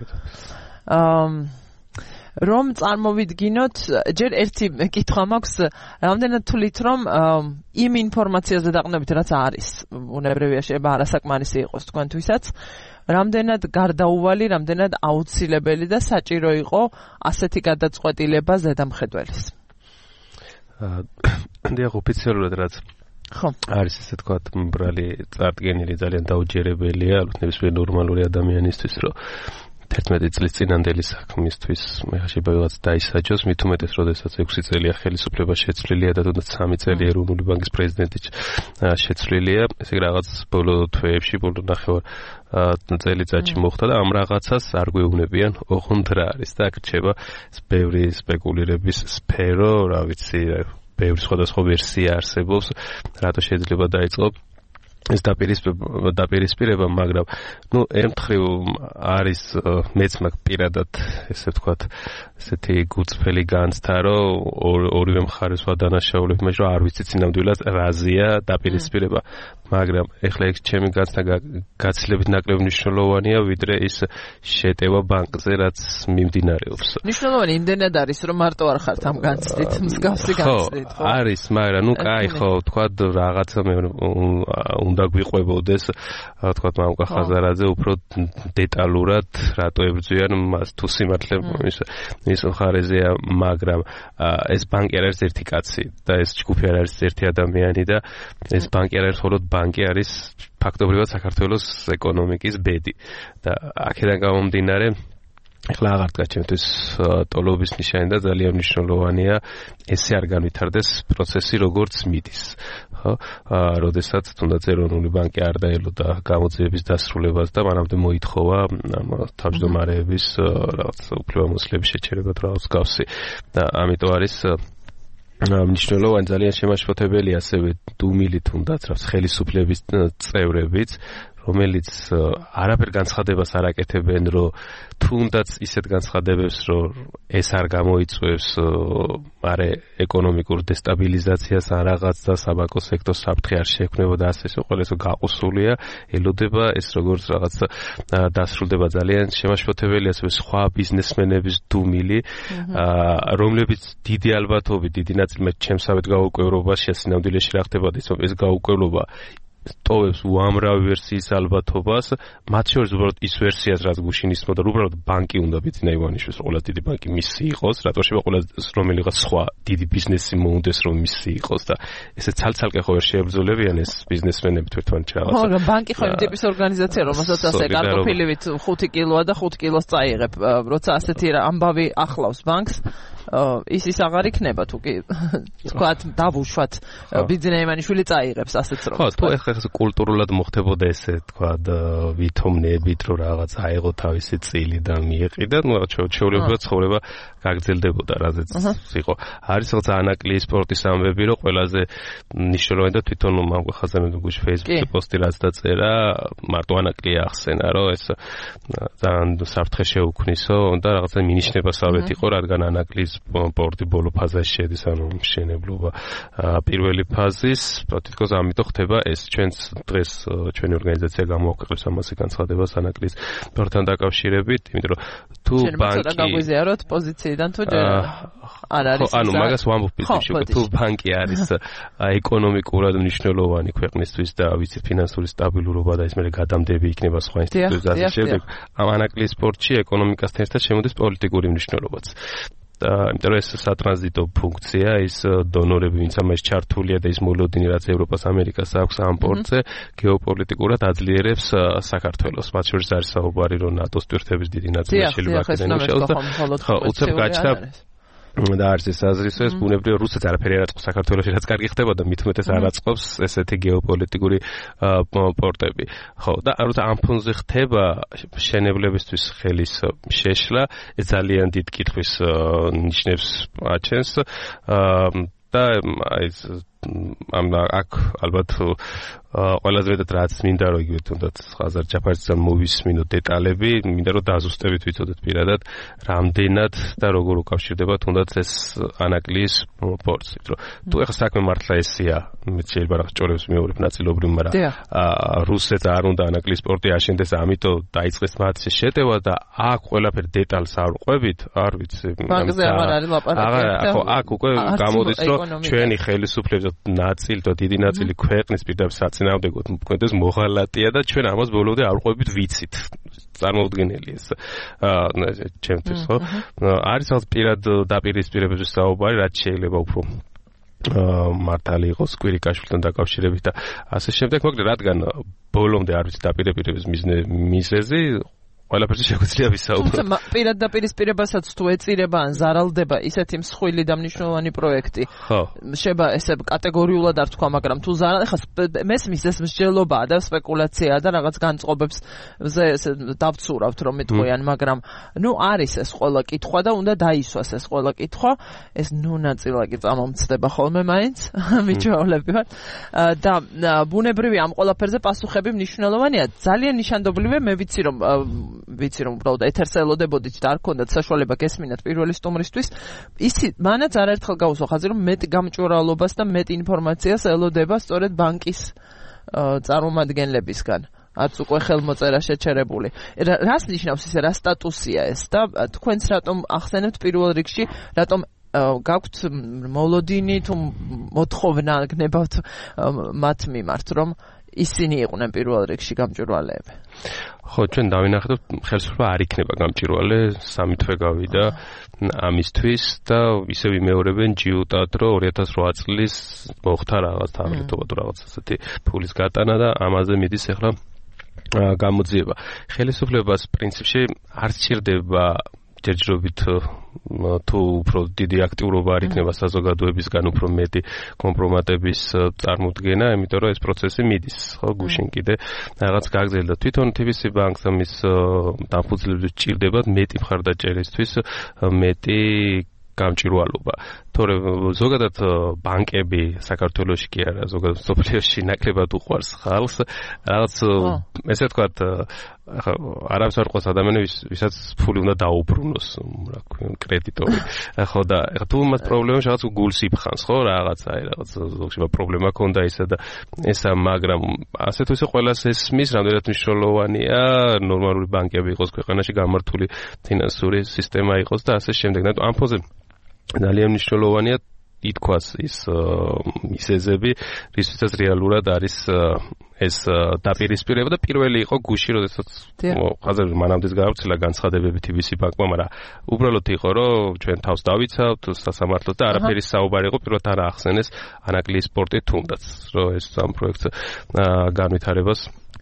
რომ წარმოვიდგინოთ, ჯერ ერთი კითხვა მაქვს, რამდენად თვლით, რომ იმ ინფორმაციაზე დაყნობით, რაც არის, უნებრივია შეიძლება არასაკმარისი იყოს თქვენთვისაც, რამდენად გარდაუვალი, რამდენად აუცილებელი და საჭირო იყო ასეთი გადაწყვეტილება ზედამხედველის. დიახ, ოფიციალურად რაც არის ესე თქვათ მბრალი წარდგენილი ძალიან დაუჯერებელია, ალბათ ნებისმიერ ნორმალური ადამიანისთვის, რომ 11 წლის წინანდელი საქმისთვის შეიძლება ვიღაც დაისაჯოს, მით უმეტეს, როდესაც 6 წელია ხელისუფლება შეცვლილია და თუნდაც 3 წელი ეროვნული ბანკის პრეზიდენტი შეცვლილია, ესე რაღაც ბოლო თვეებში, ბოლო ნახევარ წელიწადში მოხდა და ამ რაღაცას არ გვეუბნებიან, ოღონდ რა არის და აქ რჩება ბევრი სპეკულირების სფერო, რა ვიცი, ბევრი სხვადასხვა ვერსია არსებობს, რატო შეიძლება დაიწყო ეს დაპირისპირება, მაგრამ ემთხრივ არის მეც მაგ პირადად ესე ვთქვათ, ესეთი გუწფელი განცდა, რომ ორივე მხარეს ვადანაშაულებ, მაგრამ არ ვიცი წინამდვილად რაზეა დაპირისპირება, მაგრამ ეხლა ეს ჩემი განცდა გაცილებით ნაკლებ მნიშვნელოვანია, ვიდრე ის შეტევა ბანკზე, რაც მიმდინარეობს. მნიშვნელოვანი იმდენად არის, რომ მარტო არ ხართ ამ განცდით, მსგავსი განცდით, ხო? არის, მაგრამ კაი, ხო, ვთქვათ, რაღაცა მე უნდა გვიყვებოდეს, ვთქვათ, მამუკა ხაზარაძე უფრო დეტალურად რატო ებრძვიან მას თუ სიმართლე ის მხარეზეა, მაგრამ ეს ბანკი არ არის ერთი კაცი და ეს ჯგუფი არ არის ერთი ადამიანი და ეს ბანკი არ არის მხოლოდ ბანკი, არის ფაქტობრივად საქართველოს ეკონომიკის ბედი და აქედან გამომდინარე ეხლა აღარ დგას ჩემთვის ტოლობის ნიშანი და ძალიან მნიშვნელოვანია ესე არ განვითარდეს პროცესი როგორც მიდის. ხო, როდესაც თუნდაც ეროვნული ბანკი არ დაელოდა გამოძიების დასრულებას და მანამდე მოითხოვა თავმჯდომარეების რაღაც უფლებამოსილების შეჩერება რაღაც გავსი და ამიტომ არის მნიშვნელოვანი, ძალიან შემაშფოთებელი ასევე დუმილი თუნდაც ხელისუფლების წევრებიც, რომელიც არაფერ განცხადებას არ აკეთებენ, რომ თუნდაც ისეთ განცხადებებს, რომ ეს არ გამოიწვევს არე ეკონომიკურ დესტაბილიზაციას ან რაღაც და საბანკო სექტორს საფრთხე არ შეექმნებოდა, ასე ყველასო გაყოსულია, ელოდება ეს როგორც რაღაც დასრულდება. ძალიან შემაშფოთებელია ასევე სხვა ბიზნესმენების დუმილი, რომლებიც დიდი ალბათობით, დიდი ნაწილი ჩემსავეთ გაუკვირვებას შესინამდვილეში რა ხდებოდა, ეს გაუკვირვება ტოვებს უამრავი ვერსიის ალბათობას, მათ შორის უბრალოდ ის ვერსიას, რაც გუშინ ისმოდა, უბრალოდ ბანკი უნდა ბიძინა ივანიშვილს, ყველა დიდი ბანკი მისი იყოს, რატო შეიძლება ყველა რომელიღაც სხვა დიდი ბიზნესი მოუნდეს, რომ მისი იყოს და ესე ცალ-ცალკე ხო ვერ შეებრძოლებიან ეს ბიზნესმენები თვითონაც რაღაცა. ხო, ბანკი ხო იმ ტიპის ორგანიზაცია, რომელსაც ასე კარტოფილივით 5 კილოა და 5 კილოს წაიღებ, როცა ასეთი ამბავი ახლავს ბანკს, ის აღარ იქნება თუ კი თქვათ დავუშვათ ბიძინეიმანიშვილი წაიღებს ასეც რომ. ხო, თუ ეხლა კულტურულად მოხდებოდა ესე თქვათ ვითომნებით რომ რაღაც აიღო თავისი წილი და მიეყიდა, ნუ ჩვეულებრივ ცხოვრება გაგრძელდებოდა, რაზეც იყო. არის რაღაც ანაკლიის სპორტის ამბები, რომ ყველაზე მნიშვნელოვანი და თვითონ მაგახაზენ გუში Facebook-ზე პოსტი რაც დაწერა, მარტო ანაკლია ახსენა, რომ ეს ძალიან საფრთხე შეუქმნისო და რაღაცა მინიშნებასავით იყო, რადგან ანაკლიის სპორტი ბოლო ფაზაში შედის, ანუ მშენებლობა პირველი ფაზის, თითქოს ამიტომ ხდება ეს. ჩვენც დღეს ჩვენი ორგანიზაცია გამოაქვეყნებს ამაზე განცხადებას ანაკლიის სპორტთან დაკავშირებით, იმიტომ რომ თუ ბანკი გაგვიზიაროთ პოზიციიდან თუ არ არის ანუ მაგას ვამბობ პიზში, თუ ბანკი არის ეკონომიკურად მნიშვნელოვანი ქვეყნისთვის და ვიცით ფინანსური სტაბილურობა და ის მე გადამდები იქნება სხვა ინსტიტუტებთან შემდეგ, ამ ანაკლიის სპორტში ეკონომიკასთან ერთად შემოდის პოლიტიკური მნიშვნელობაც. იმიტომ რომ ეს სატრანზიტო ფუნქცია, ის დონორები, ვინც ამაში ჩართულია და ის მოლოდინი, რაც ევროპას, ამერიკას აქვს ამ პორტზე, გეოპოლიტიკურად აძლიერებს საქართველოს. მათ შორის არის საუბარი, რომ ნატოს ტვირთების დიდი ნაწილი შეიძლება აქედან შეოს და უცებ გაჩნდა და არის ეს აზრისეს, ბუნებრივია რუსეთს არაფერი არ აწყობს საქართველოში, რაც კარგი ხდებოდა, მით უმეტეს არ აწყობს ესეთი გეოპოლიტიკური პორტები. ხო, და როცა ამ ფონზე ხდება მშენებლებისთვის ხელის შეშლა, ეს ძალიან დიდ კითხვის ნიშნებს აჩენს და აი აქ ალბათ ყველაზე მეტად რაც მინდა რომ იგივე თუნდაც ხაზარ ჯაფარიძემ მოვისმინო დეტალები, მინდა რომ დაზუსტებით ვიცოდეთ პირადად რამდენად და როგორ უკავშირდება თუნდაც ეს ანაკლიის პორტს. თუ ეხლა საქმე მართლა ესეა, მე შეიძლება რაღაც ჭორებს მეუბნებ ნაწილობრივ, მაგრამ რუსეთს არ უნდა ანაკლიის პორტი აშენდეს, ამიტომ დაიწყეს მათი შეტევა და აქ ყველაფერი დეტალს არ ვყვებით, არ ვიცი. ბანკზე აღარ არის ლაპარაკი. ხო, აქ უკვე გამოდის რომ ჩვენი ხელისუფლების ნაწილი და დიდი ნაწილი ქვეყნის პირდაპირ საწინააღმდეგოდ მკვეთრად მოღალატია და ჩვენ ამას ბოლომდე არ ვყვებით ვიცით. წარმოუდგენელი ეს ჩემთვის, ხო? არის რაღაც პირად დაპირისპირებების საუბარი, რაც შეიძლება უფრო მართალი იყოს კვირიკაშვილთან დაკავშირებით და ასე შემდეგ, მაგრამ რადგან ბოლომდე არ ვიცი დაპირისპირების მიზეზი, ყველაფერზე შეგვიძლია ვისაუბრო. თუმცა პირად დაპირისპირებასაც თუ ეწირება ან ზარალდება ისეთი მსხვილი და მნიშვნელოვანი პროექტი. ხო. შეიძლება ესე კატეგორიულად არ თქვა, მაგრამ თუ ზარალ, ეხლა მესმის ეს მსჯელობაა და სპეკულაციაა და რაღაც განწყობებს ესე დავცურავთ რომ მეტყვიან, მაგრამ ნუ არის ეს ყველა კითხვა და უნდა დაისვას ეს ყველა კითხვა. ეს ნუ ნაწილაკი წამომცდება ხოლმე მაინც მიჩვეულები ვარ. და ბუნებრივი ამ ყველაფერზე პასუხები მნიშვნელოვანია. ძალიან ნიშანდობლივია, მე ვიცი რომ უბრალოდ ეთერს ელოდებოდით და არ ქონდათ საშუალება გესმინათ პირველი სტუმრისთვის, მანაც არაერთხელ გავუსვა ხაზი, რომ მეტ გამჭვირვალობას და მეტ ინფორმაციას ელოდება სწორედ ბანკის წარმომადგენლებისგან. არც უკვე ხელმოწერა შეჩერებული. რას ნიშნავს ისე, რა სტატუსია ეს და თქვენც რატომ ახსენებთ პირველ რიგში, რატომ გაქვთ მოლოდინი თუ მოთხოვნა გნებავთ მათ მიმართ, რომ ისინი იყვნენ პირველ რიგში გამჭვირვალეები? ხო, ჩვენ დავინახეთ, რომ ხელისუფლება არ იქნება გამჭვირვალე, სამი თვე გავიდა ამისთვის და ისევ იმეორებენ ჯიუტად, რომ 2008 წლის მოხდა რაღაც თაღლითობა თუ რაღაც ასეთი ფულის გატანა და ამაზე მიდის ახლა გამოძიება. ხელისუფლებას პრინციპში არ სჭირდება ჯერჯერობით თუ უფრო დიდი აქტიურობა არ იქნება საზოგადოებისგან, უფრო მეტი კომპრომატების წარმოდგენა, იმიტომ რომ ეს პროცესი მიდის, ხო, გუშინ კიდე რაღაც გაგრძელდა. თვითონ TBC ბანკს ამის დაფუძნებლად ჭირდებათ მეტი მხარდაჭერისთვის, მეტი გამჭვირვალობა. თორემ ზოგადად ბანკები საქართველოში კი არა, ზოგადად სოფლიოში ნაკლებად უყვარს ხალხს. რაღაც ესე ვთქვათ, არავის არ ყავს ადამიანებს, ვისაც ფული უნდა დაუბრუნოს, რა ქვია, კრედიტორი. ხო და თუ მას პრობლემა რაღაც გულს იფხანს, ხო, რაღაცა ზოგშება პრობლემა ქონდა ისა და ესა, მაგრამ ასე თუ ისე ყველას ესმის, რამდენად მნიშვნელოვანია ნორმალური ბანკები იყოს ქვეყანაში, გამართული ფინანსური სისტემა იყოს და ასე შემდეგ. ამ ფონზე ძალიან მნიშვნელოვანია ითქვას ის მიზეზები, რისთვისაც რეალურად არის ეს დაპირისპირება და პირველი იყო გუში, როდესაც ხაზარ მანამდეც გავრცელა განცხადებები TBC ბანკმა, მაგრამ უბრალოდ იყო, რომ ჩვენ თავს დავიცავთ სასამართლოს და არაფერი საუბარი იყო, პირველად არ ახსენეს ანაკლიის სპორტი თუნდაც, რომ ეს ამ პროექტს განვითარებას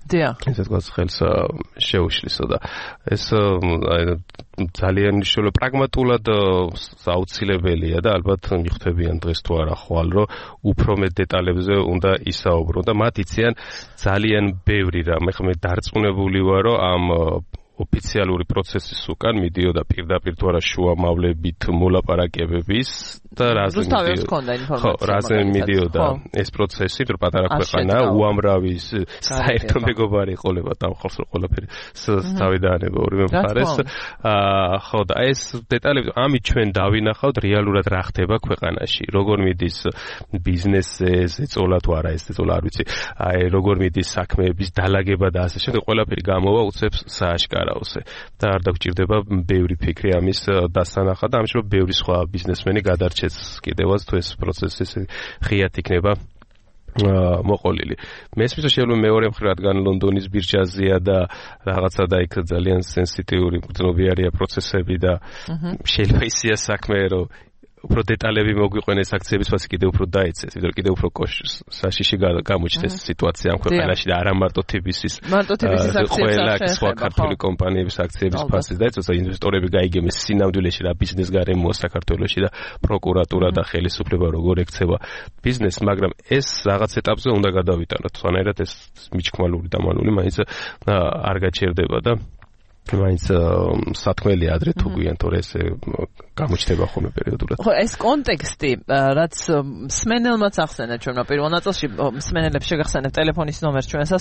ისე თქვა ხელს შეუშლისო და ეს ძალიან მნიშვნელოვანი პრაგმატულად აუცილებელია და ალბათ მიხვდებიან დღეს თუ არა ხვალ რომ უფრო მეტ დეტალებზე უნდა ისაუბრო და მათ იციან ძალიან ბევრი რამ ეხლა მე დარწმუნებული ვარ რომ ამ ოფიციალური პროცესის უკან მიდიოდა პირდაპირ თუ არა შუამავლებით მოლაპარაკებების და რაზე მიდიოდა ეს პროცესი თუ პატარა ქვეყანა უამრავი საერთო მეგობარი ყოლება დამხობს რომ ყველაფერი თავიდანება ორივე მხარეს ხო და ეს დეტალები ამით ჩვენ დავინახავთ რეალურად რა ხდება ქვეყანაში როგორ მიდის ბიზნესზე ზეწოლა თუ არა ეს ზეწოლა არ ვიცი აი როგორ მიდის საქმეების დალაგება და ასე შემდეგ ყველაფერი გამოვა უცებს სააშკარაოსე და არ დაგჭირდება ბევრი ფიქრი ამის დასანახად და ამიტომ ბევრი სხვა ბიზნესმენი გადარჩეს კიდევაც თუ ეს პროცესი ღიად იქნება მოყოლილი. მესმის რომ შეიძლება მეორე მხრივ რადგან ლონდონის ბირჟაზეა და რაღაცა და იქ ძალიან სენსიტიური მგრძნობიარეა პროცესები და შეიძლება ისეა საქმე რომ უფრო დეტალები მოგვიყვენეს აქციების ფასი კიდევ უფრო დაეცეს, იმიტომ რომ კიდევ უფრო საშიში გამოჩნდეს სიტუაცია ამ ქვეყანაში და არა მარტო TBC-ის ყველა სხვა ქართული კომპანიების აქციების ფასი დაეცეს და ინვესტორები გაიგებენ სინამდვილეში რა ბიზნეს გარემოა საქართველოში და პროკურატურა და ხელისუფლება როგორ ექცევა ბიზნესს, მაგრამ ეს რაღაც ეტაპზე უნდა გადავიტანოთ, სხვანაირად ეს მიჩქმალური და მალული მაინც არ გაჩერდება და მაინც სათქმელია ადრე თუ გვიან თორე ეს გამოჩნდება ხოლმე პერიოდულად. ხო, ეს კონტექსტი, რაც მსმენელმაც ახსენა ჩვენმა პირველ ნაწილში, მსმენელებს შეგახსენებთ ტელეფონის ნომერს ჩვენსას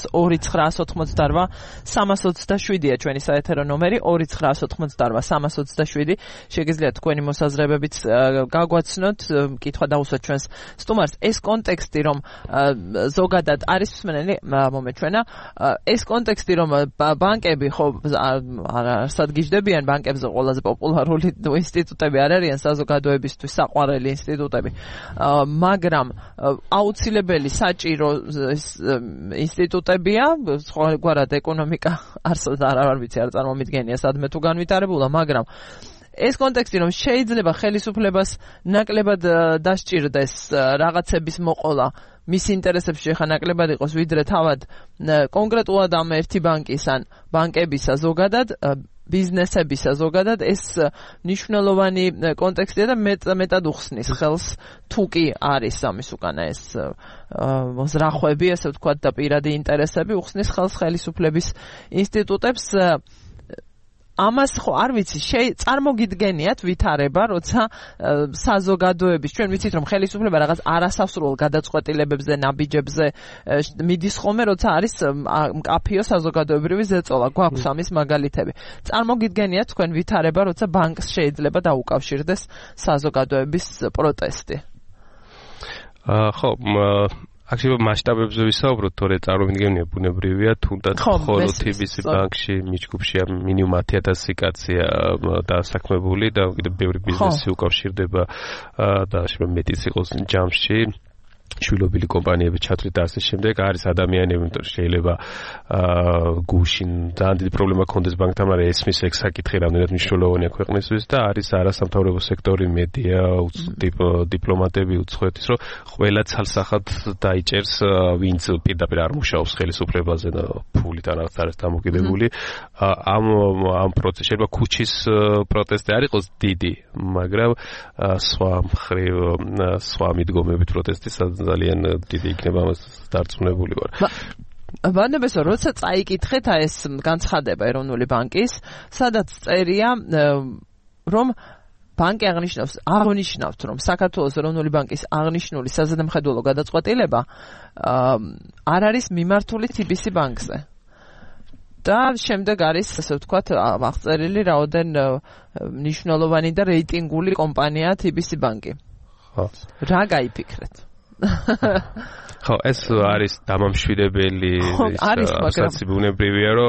2988327-ია ჩვენი საეთერო ნომერი 2988327. შეგიძლიათ თქვენი მოსაზრებებიც გაგვაცნოთ, კითხვა დაუსვათ ჩვენს სტუმარს. ეს კონტექსტი, რომ ზოგადად არის მსმენელი მომეჩვენა, ეს კონტექსტი, რომ ბანკები ხო არასად გიждდებიან ბანკებზე ყველაზე პოპულარული ინსტიტუტები არ არიან საზოგადოებისთვის საყვარელი ინსტიტუტები, მაგრამ აუცილებელი საჭირო ინსტიტუტებია, სხვაგვარად ეკონომიკა არ ვიცი არ წარმომიდგენია სადმე თუ განვითარებულა, მაგრამ ეს კონტექსტი რომ შეიძლება ხელისუფლებას ნაკლებად დასჭირდეს რაღაცების მოყოლა მის ინტერესებში ხა ნაკლებად იყოს ვიდრე თავად კონკრეტულად ამ ერთი ბანკის ან ბანკებისა ზოგადად ბიზნესებისა ზოგადად ეს მნიშვნელოვანი კონტექსტია და მეტად უხსნის ხელს თუ კი არის ამის უკანა ეს მოზრახვები ასე ვთქვათ და პირადი ინტერესები უხსნის ხელს ხელისუფლების ინსტიტუტებს ამას ხო არ ვიცი წარმოგიდგენიათ ვითარება როცა საზოგადოების ჩვენ ვიცით რომ ხელისუფლება რაღაც არასასრულ გადაწყვეტილებებზე ნაბიჯებზე მიდის ხოლმე როცა არის მკაფიო საზოგადოებრივი ზეწოლა გვაქვს ამის მაგალითები წარმოგიდგენიათ თქვენ ვითარება როცა ბანკს შეიძლება დაუკავშირდეს საზოგადოების პროტესტი ხო აქ მასშტაბებზე ვისაუბროთ, თორე წარმოვიდგენია ბუნებრივია, თუნდაც ხოლო TBC ბანკში მიჯგუფშია მინიმუმ 10,000 კაცია დასაქმებული და კიდევ ბევრი ბიზნესი უკავშირდება და შეიძლება მეტიც იყოს ჯამში. შვილობილი კომპანიები ჩათვლით და ასე შემდეგ არის ადამიანები, იმიტომ რომ შეიძლება გუშინ ძალიან დიდი პრობლემა ქონდეს ბანკთან, მაგრამ ესმის ეგ საკითხი რამდენად მნიშვნელოვანია ქვეყნისთვის და არის არასამთავრობო სექტორი, მედია, დიპლომატები, უცხოეთის, რომ ყველა ცალსახად დაიჭერს, ვინც პირდაპირ არ მუშაობს ხელისუფლებაზე და ფულით არ არის დამოკიდებული. ამ პროცესში შეიძლება ქუჩის პროტესტი არ იყოს დიდი, მაგრამ სხვა მხრივ სხვა მიდგომებით პროტესტი ძალიან დიდი იქნება ამას დარწმუნებული ვარ. ბანებესო, როცა წაიკითხეთ ეს განცხადება ეროვნული ბანკის, სადაც წერია რომ ბანკი აღნიშნავს რომ საქართველოს ეროვნული ბანკის აღნიშნული საზედამხედველო გადაწყვეტილება არ არის მიმართული TBC ბანკზე. და შემდეგ არის ასე ვთქვათ აღწერილი რაოდენ მნიშვნელოვანი და რეიტინგული კომპანია TBC ბანკი. რა გაიფიქრეთ? ხო, ეს არის დამამშვიდებელი ის ბუნებრივია, რომ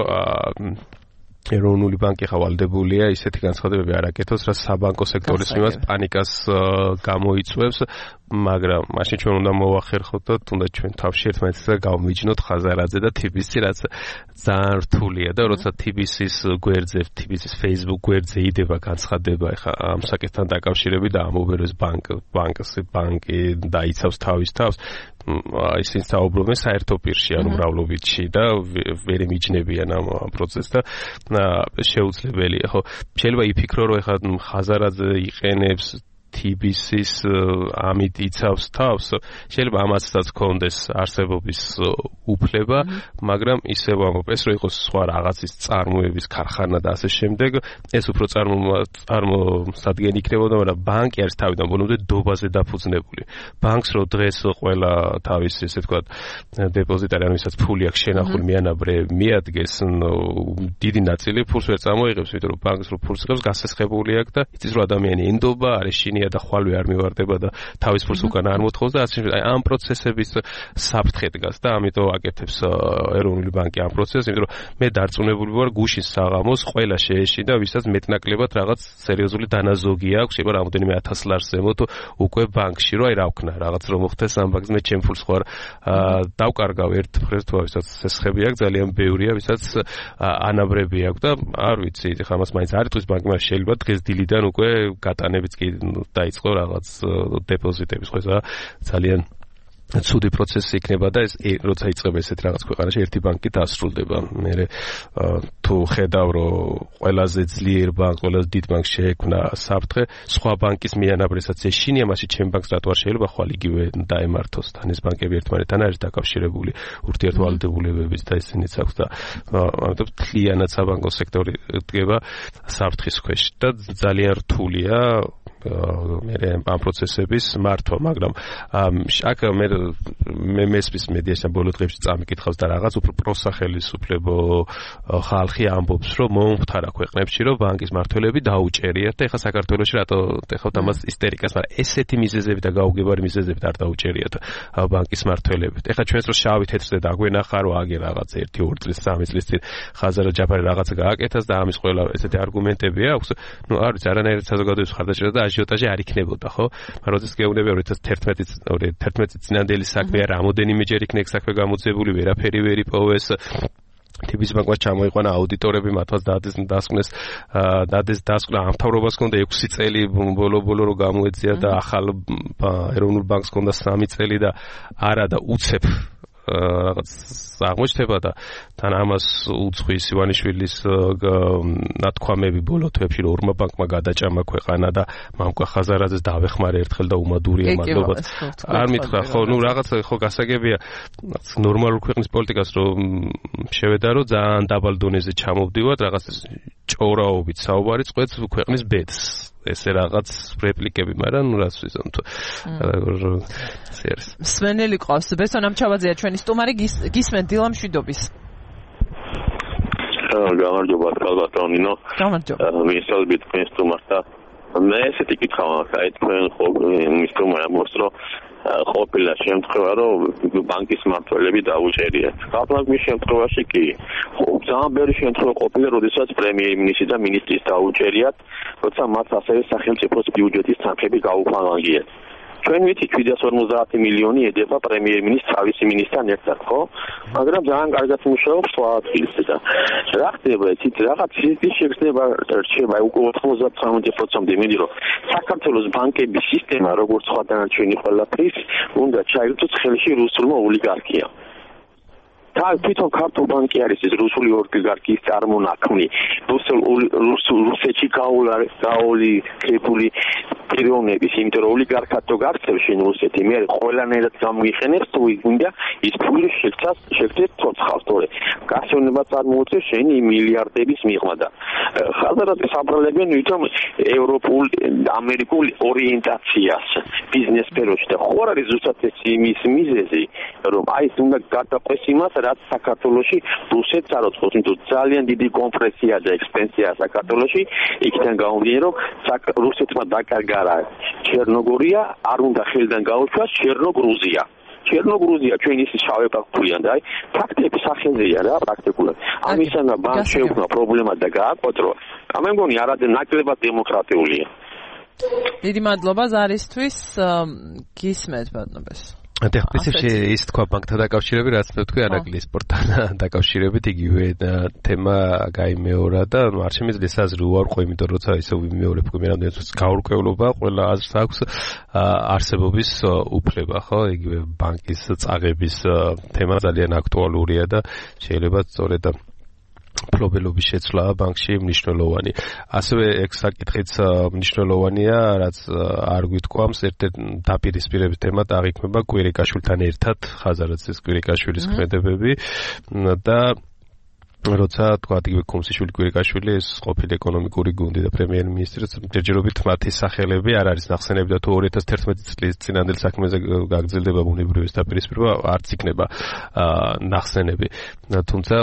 ეროვნული ბანკი ხავალდებულია ისეთი განცხადებები არ აკეთოს, რაც საბანკო სექტორის მიმართ პანიკას გამოიწვევს. მაგრამ მაშინ ჩვენ უნდა მოვახერხოთ და თუნდაც ჩვენ თავში ერთმანეთს გავმიჯნოთ ხაზარაძე და TBC, რაც ძალიან რთულია და როცა TBC-ის გვერდზე, TBC-ის Facebook გვერდზე იდება განცხადება ეხა ამ საკითხთან დაკავშირებით და ამობეროს ბანკი დაიცავს თავის თავს, ისინი საუბრობენ საერთო პირში, ანუ მრავლობითში და ვერ მიჯნებიან ამ პროცესს და შეუძლებელია. ხო, შეიძლება იფიქრო, რომ ეხა ხაზარაძე იყენებს TBC-ის ამით იცავს თავს, შეიძლება ამასაც კონდეს არსებობის უფლება, მაგრამ ისევ ამობეს, რომ იყოს სხვა რაღაცის წარმოების ქარხანა და ასე შემდეგ, ეს უფრო წარმოსადგენი იქნებოდა, მაგრამ ბანკი არის თავიდან ბოლომდე დობაზე დაფუძნებული. ბანკს რო დღეს ყველა თავის, ესე ვთქვათ, დეპოზიტარი, ანუ ვისაც ფული აქვს შენახული მიანაბრე მიადგეს, დიდი ნაწილი ფულს ვერ წამოიღებს, იმიტომ რომ ბანკს რო ფულს იღებს, გასესხებული აქვს და იცის რომ ადამიანი ენდობა, არეშინია და ხვალვე არ მივარდება და თავის ფულს უკან არ მოთხოვს და აი ამ პროცესების საფრთხე დგას და ამიტომ აკეთებს ეროვნული ბანკი ამ პროცესს, იმიტომ რომ მე დარწმუნებული ვარ გუშინ საღამოს ყველა შეეშინდა, ვისაც მეტნაკლებად რაღაც სერიოზული დანაზოგი აქვს, შეიძლება რამოდენიმე 1000 ლარს ზემოთ უკვე ბანკში, რომ აი რა ვქნა, რაღაც რომ მოხდეს ამ ბანკს, მე ჩემ ფულს ხوار დავკარგავ ერთ-ერთმა, ვისაც სესხები აქვს, ძალიან ბევრია, ვისაც ანაბრები აქვს და არ ვიცი, ეხლა მას მაინც არ იტყვის ბანკი, მაგრამ შეიძლება დღეს დილიდან უკვე გატანებიც კი დაიწყო რაღაც დეპოზიტების, ხო, ძალიან ცუდი პროცესი იქნება და ეს როცა იწყება ესეთ რაღაც ქვეყანაში ერთი ბანკი დასრულდება. მე თუ ხედავ რომ ყველაზე ძლიერ ბანკს, ყველაზე დიდ ბანკს შეექმნა საფრთხე, სხვა ბანკის მიანაბრესაც ეშინია, მაშინ ჩემ ბანკს რატო არ შეიძლება ხვალ იგივე დაემართოს? თან ეს ბანკები ერთმანეთთან არის დაკავშირებული ურთიერთვალდებულებებით და ისინიც აქვს და ამიტომ მთლიანად საბანკო სექტორი დგება საფრთხის ქვეშ და ძალიან რთულია მე ამ პროცესების მართვა, მაგრამ აქ მე მესმის მედიაში ბოლო დღეებში წამიკითხავს და რაღაც უფრო პროსახელისუფლებო ხალხი ამბობს, რომ მომხდარა ქვეყნებში, რომ ბანკის მმართველები დაუჭერიათ და ეხლა საქართველოში რატო ეხავთ ამას ისტერიკას, მაგრამ ესეთი მიზეზები და გაუგებარი მიზეზებით არ დაუჭერიათ ბანკის მმართველებით. ეხლა ჩვენს რო შავი თეთრზე დაგვენახა, რომ აგე რაღაც 1-2 წლის 3 წლის წინ ხაზარა ჯაფარი რაღაცა გააკეთეს და ამის ყველა ესეთი არგუმენტები აქვს. ნუ არ ვიცი, არანაირად საზოგადოების ხარდაჭერა და აჟიოტაჟი არ იქნებოდა, ხო? მაგრამ როდესაც გეუბნები 2011 წინანდელი საქმეა, რამოდენიმეჯერ იქნა ეგ საქმე გამოძებული, ვერაფერი ვერ იპოვეს. TBC ბანკმა ჩამოიყვანა აუდიტორები, მათაც დასკვნა ამ მთავრობას ჰქონდა 6 წელი ბოლო რო გამოეწია და ახალ ეროვნულ ბანკს ჰქონდა 3 წელი და არა და უცებ რაღაც აღმოჩნდება და თან ამას უძღვის ივანიშვილის ნათქვამები ბოლო თვეებში, რომ ორმა ბანკმა გადაჭამა ქვეყანა და მამკვა ხაზარაძეს დავეხმარე ერთხელ და უმადურია მადლობა. არ მითხრა, ხო, ნუ რაღაც ხო გასაგებია ნორმალურ ქვეყნის პოლიტიკას რომ შევედა, რომ ძალიან დაბალ დონეზე ჩამოვდივართ, რაღაც ჭორაობით საუბარი წყვეტს ქვეყნის ბედს. ესე რაღაც რეპლიკები, მაგრამ ნუ რაც ვიზამ თუ სვენელი ყავს. ბესონ ამჩავაძეა ჩვენი სტუმარი, გისმენ დილა მშვიდობის. გამარჯობა ბატონინო. გამარჯობა. მისალბით თქვენ სტუმარს და მე ესეთი კითხვა მაქვს, აი თქვენ ხო მის სტუმარი ამბობს, რომ ყოფილა შემთხვევა, რომ ბანკის მმართველები დაუჭერიათ. გაფლაგმის შემთხვევაში კი ძალიან ბევრი შემთხვევა ყოფილა, როდესაც პრემიერ-მინისტრი და მინისტრის დაუჭერიათ, როცა მათ ასევე სახელმწიფოს ბიუჯეტის თანხები გაუფანანგიათ. ჩვენ ვიცით 750 მილიონი ედება პრემიერ-მინისტრს თავისი მინისტრთან ერთად, ხო? მაგრამ ძალიან კარგად მუშაობს სხვა ადგილზე და რა ხდება იცით, რაღაც ის შეგრძნება რჩება უკვე 99%-მდე, მინდი რომ საქართველოს ბანკების სისტემა, როგორც სხვა დანარჩენი ყველაფრის, უნდა ჩაიგდოს ხელში რუსულმა ოლიგარქიამ. თვითონ ქართულ ბანკი არის ეს რუსული ოლიგარქიის წარმონაქმნი, რუსეთში გაოლიგებული პიროვნების, იმიტომ რომ ოლიგარქად თუ გაქცევს შენ რუსეთი, მე ყველანაირად გამოიყენებს თუ უნდა ის ფული შეგცეს ცოცხალს, თორე გასვენებაც არ მოუწევს შენი მილიარდების მიღმა და ხაზარაძე საბრალებენ ვითომ ევროპულ ამერიკულ ორიენტაციას ბიზნეს სფეროში და ხო არის ზუსტად ეს იმის მიზეზი, რომ აი ეს უნდა გადაყვეს იმას, რაც საქართველოში რუსეთს არ ოწყობს, იმიტომ ძალიან დიდი კომპრესია და ექსპენსია საქართველოში, იქიდან გამომდინარე, რომ რუსეთმა დაკარგა ჩერნოგორია, არ უნდა ხელიდან გაუშვას ჩერნოგრუზია. ჩერნოგრუზია ჩვენ ის შავე ფაქტურია და აი ფაქტები სახელზეა რა პრაქტიკულად. ამისანა ბანკს შეუქმნა პრობლემა და გააკოტრა. მე მგონი არადე ნაკლებად დემოკრატიულია. დიდი მადლობა ზარისთვის, გისმენთ ბატონებს. პრინციპში ის თქვა ბანკთან დაკავშირებით, რაც მე ვთქვი ანაგლის სპორტთან დაკავშირებით იგივე თემა გაიმეორა და არ შემიძლია საზრი უარყო, იმიტომ რომ როცა ისე ვიმეორებ, მე რამდენიც გაურკვევლობა ყველა აზრს აქვს არსებობის უფლება, ხო? იგივე ბანკის წაღების თემა ძალიან აქტუალურია და შეიძლება სწორედ ფლობელობის შეცვლა ბანკში მნიშვნელოვანი. ასევე ეგ საკითხიც მნიშვნელოვანია, რაც არ გვითქვამს, ერთ-ერთი დაპირისპირების თემა აღიქმება კვირიკაშვილთან ერთად, ხაზარაძის კვირიკაშვილის ქმედებები და როცა თქვა იგივე კუმსიშვილი კვირიკაშვილი ეს ყოფილი ეკონომიკური გუნდი და პრემიერ-მინისტრის ჯერჯერობით მათი სახელები არ არის ნახსენები და თუ 2011 წლის წინანდელ საქმეზე გაგრძელდება ბუნებრივი დაპირისპირება არც იქნება ნახსენები. თუმცა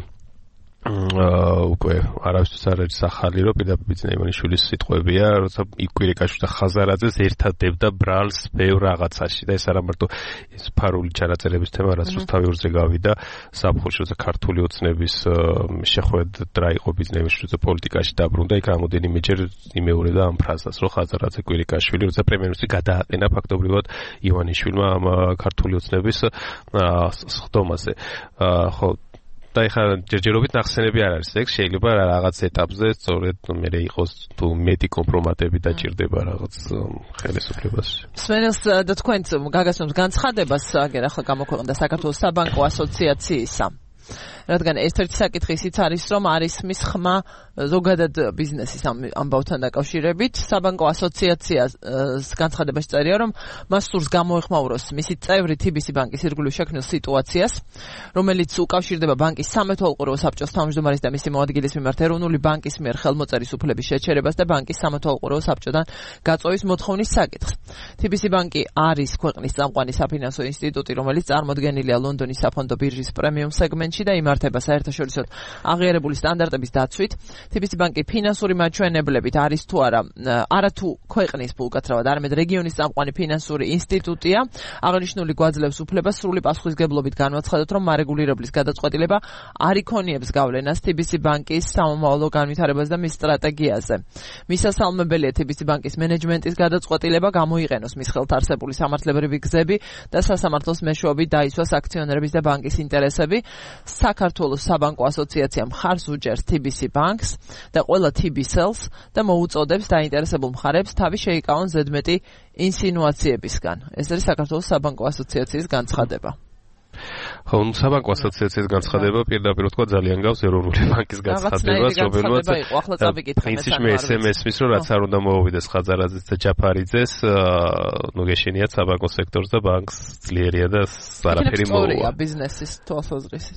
უკვე არავისთვის არ არის ახალი, რომ პირდაპირ ბიძინა ივანიშვილის სიტყვებია, როცა კვირიკაშვილი და ხაზარაძეს ერთად დებდა ბრალს ბევრ რაღაცაში და ეს არა მარტო ის ფარული ჩანაწერების თემა, რაც რუსთავიურზე გავიდა საფხულში, როცა ქართული ოცნების შეხვედრა იყო ბიძინა ივანიშვილის პოლიტიკაში დაბრუნდა, იქ რამოდენიმეჯერ იმეორებდა ამ ფრაზას, რომ ხაზარაძე კვირიკაშვილი, როცა პრემიერ-მინისტრი გადააყენა ფაქტობრივად ივანიშვილმა ამ ქართული ოცნების სხდომაზე. ხო და ეხლა ჯერჯერობით ნახსენები არ არის ეგ შეიძლება რაღაც ეტაპზე სწორედ მე იყოს თუ მეტი კომპრომატები დაჭირდება რაღაც ხელისუფლებაში. სვენელს და თქვენც გაგაცნობს განცხადებას აგერ ახლა გამოქვეყნდა საქართველოს საბანკო ასოციაციისა. რადგან ერთ-ერთი საკითხი ისიც არის, რომ არის მის ხმა ზოგადად ბიზნესის ამბავთან დაკავშირებით. საბანკო ასოციაციას განცხადებაში წერია, რომ მას სურს გამოეხმაუროს მისი წევრი TBC ბანკის ირგვლივ შექმნილ სიტუაციას, რომელიც უკავშირდება ბანკის სამეთვალყურეო საბჭოს თავმჯდომარის და მისი მოადგილის მიმართ ეროვნული ბანკის მიერ ხელმოწერის უფლების შეჩერებას და ბანკის სამეთვალყურეო საბჭოდან გაწვევის მოთხოვნის საკითხს. TBC ბანკი არის ქვეყნის წამყვანი საფინანსო ინსტიტუტი, რომელიც წარმოდგენილია ლონდონის საფონდო ბირჟის პრემიუმ სეგმენტში და იმართება საერთაშორისო აღიარებული სტანდარტების დაცვით. TBC ბანკი ფინანსური მაჩვენებლებით არის თუ არა თუ ქვეყნის ფულკაცრავად, არამედ რეგიონის წამყვანი ფინანსური ინსტიტუტია. აღნიშნული გვაძლევს უფლებას სრული პასუხისგებლობით განვაცხადოთ, რომ მარეგულირებლის გადაწყვეტილება არ იქონიებს გავლენას TBC ბანკის სამომავლო განვითარებას და მის სტრატეგიაზე. მისასალმებელია TBC ბანკის მენეჯმენტის გადაწყვეტილება გამოიყენოს მის ხელთ არსებული სამართლებრივი გზები და სასამართლოს მეშვეობით დაისვას აქციონერების და ბანკის ინტერესები. საქართველოს საბანკო ასოციაცია მხარს უჭერს TBC ბანკს და ყველა TBC-ს და მოუწოდებს დაინტერესებულ მხარებს თავი შეიკავონ ზედმეტი ინსინუაციებისგან. ეს არის საქართველოს საბანკო ასოციაციის განცხადება. ხო, საბანკო ასოციაციის განცხადება პირდაპირ თქვა ძალიან გავს ეროვნული ბანკის განცხადებას, რომელსაც პრინციპში SMS-ის რომ რაც არ უნდა მოუვიდეს ხაზარაძეს და ჯაფარიძეს, ნუ გეშინიათ საბანკო სექტორს და ბანკს ძლიერია და არაფერი მოუვა. ბიზნესის თვალსაზრისით.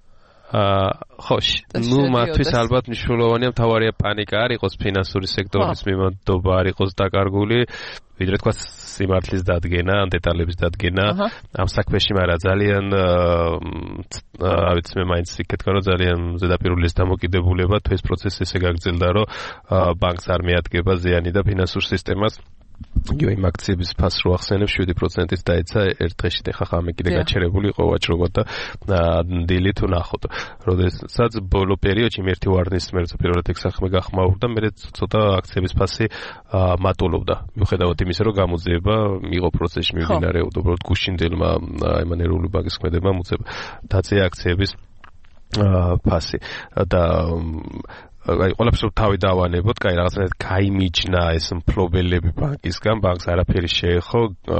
ხო, ნუ მათთვის ალბათ მნიშვნელოვანია მთავარია პანიკა არ იყოს ფინანსური სექტორის მიმართობა არ იყოს დაკარგული, ვიდრე თქვა სიმართლის დადგენა, ან დეტალების დადგენა ამ საქმეში, მაგრამ ძალიან რა ვიცი მე მაინც ვიკეთქა რომ ძალიან ზედაპირული დამოკიდებულება თუ ეს პროცესი ესე გაგრძელდა რომ ბანკს არ მიადგება ზიანი და ფინანსურ სისტემას იგივე იმ აქციების ფასს რო ახსენებ 7%-ით დაეცა ერთ დღეში და ხა ხამე კიდე გაჩერებული იყო ვაჭრობა და დილი თუ ნახოთ. როდესაც ბოლო პერიოდში ერთი ვარნის მერე პირველად ეგ საქმე გახმაურდა, მე ცოტა აქციების ფასი მატულობდა. მიუხედავად იმისა, რომ გამოძიება იყო პროცესში მიმდინარეობდა, უბრალოდ გუშინდელმა აიმან ეროვნული ბანკის ქმედებმა მოწება დაწია აქციების ფასი და აი ყველაფერს თავი დავანებოთ, კაი რაღაცნაირად გაიმიჯნა ეს მფლობელები ბანკისგან, ბანკს არაფერი შეეხო,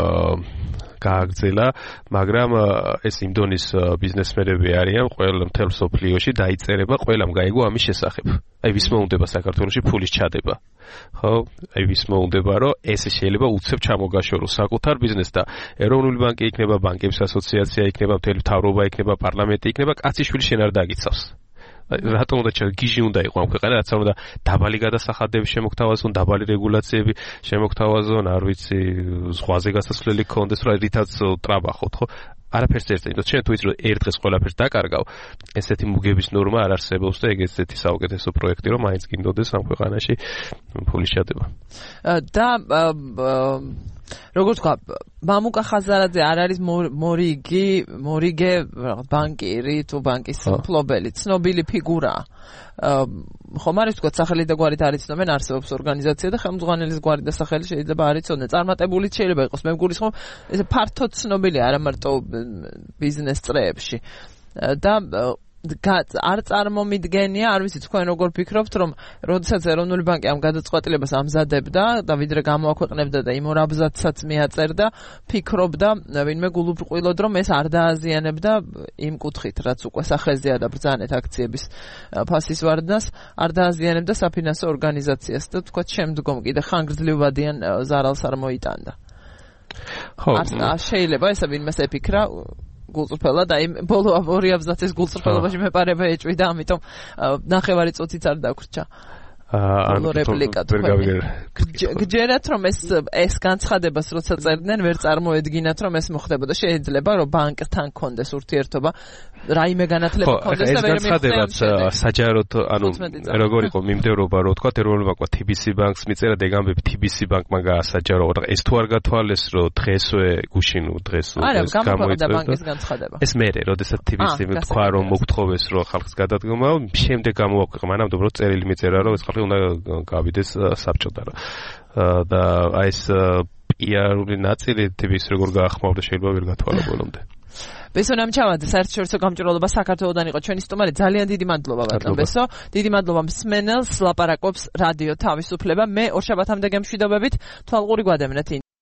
გააგრძელა, მაგრამ ეს იმ დონის ბიზნესმენები არიან, ყველა მთელ სოფლიოში დაიწერება, ყველამ გაიგო ამის შესახებ. აი ვის მოუნდება საქართველოში ფულის ჩადება. ხო, აი ვის მოუნდება, რომ ეს შეიძლება უცებ ჩამოგაშოროს საკუთარ ბიზნესს და ეროვნული ბანკი იქნება, ბანკების ასოციაცია იქნება, მთელი მთავრობა იქნება, პარლამენტი იქნება, კაციშვილი შენ არ დაგიცავს. რატომ უნდა გიჟი უნდა იყო ამ ქვეყანა, რაც არ უნდა დაბალი გადასახადები შემოგთავაზონ, დაბალი რეგულაციები შემოგთავაზონ, არ ვიცი, ზღვაზე გასასვლელი ქონდეს, რა რითაც ტრაბახოთ, ხო? არაფერს ერთ წინ, შენ თუ იცი რომ ერთ დღეს ყველაფერს დაკარგავ, ესეთი მუგების ნორმა არ არსებობს და ეგ ესეთი საუკეთესო პროექტი რომ მაინც გინდოდეს ამ ქვეყანაში ფულის ჩადება. და როგორც თქვა, მამუკა ხაზარაძე არ არის მორიგე ბანკირი თუ ბანკის მფლობელი, ცნობილი ფიგურაა. ხომ არის თქვა, სახელი და გვარით არ იცნობენ, არსებობს ორგანიზაცია და ხელმძღვანელის გვარი და სახელი შეიძლება არ იცოდნენ. წარმატებულიც შეიძლება იყოს, მე მგულისხმობ, ეს ფართოდ ცნობილი არა მარტო ბიზნეს წრეებში. და არ წარმომიდგენია, არ ვიცი თქვენ როგორ ფიქრობთ, რომ როდესაც ეროვნული ბანკი ამ გადაწყვეტილებას ამზადებდა და ვიდრე გამოაქვეყნებდა და იმ ორ აბზაცსაც მიაწერდა, ფიქრობდა ვინმე გულუბრყვილოდ, რომ ეს არ დააზიანებდა იმ კუთხით, რაც უკვე სახეზეა და ბრძანეთ აქციების ფასის ვარდნას, არ დააზიანებდა საფინანსო ორგანიზაციას და თქვა შემდგომ კიდე ხანგრძლივადიან ზარალს არ მოიტანდა. ხო, შეიძლება ესა ვინმეს ეფიქრა გულწრფელად, აი ბოლო ორი აბზაცის გულწრფელებაში მეპარება ეჭვი და ამიტომ ნახევარი წუთიც არ დაგვრჩა. ანუ რეპლიკა გჯერათ რომ ეს განცხადებას როცა წერდნენ ვერ წარმოედგინათ რომ ეს მოხდებოდა. შეიძლება რომ ბანკთან კონდეს ურთიერთობა, რაიმე განათლება კონდეს და ვერ მიხვდებათ საჯაროდ, ანუ როგორ იყო მიმდევრობა, რომ თქვა ეროვნული ბანკმა TBC ბანკს მიწერა და ეგამბები TBC ბანკმა გაასაჯარო, და ეს თუ არ გათვალეს რომ დღესვე გუშინ დღეს გამოიწვევდა ბანკის განცხადება. ეს მერე, როდესაც TBC თქვა რომ მოგთხოვეს რომ ხალხის გადადგომა, შემდეგ გამოაქვეყნა, მანამდე უბრალოდ წერილი მიწერა რომ ეს უნდა გავიდეს საბჭოთა და აი ეს პიარული ნაწილი ტიპის როგორ გაახმაურდა შეიძლება ვერ გათვალა ბოლომდე. ბესო ნამჩავაძე, საერთაშორისო გამჭვირვალობა საქართველოსდან იყო ჩვენი სტუმარი. ძალიან დიდი მადლობა ბატონ ბესო. დიდი მადლობა მსმენელს, ლაპარაკობს რადიო თავისუფლება. მე ორშაბათამდე გემშვიდობებით, თვალყური გვადევნეთ.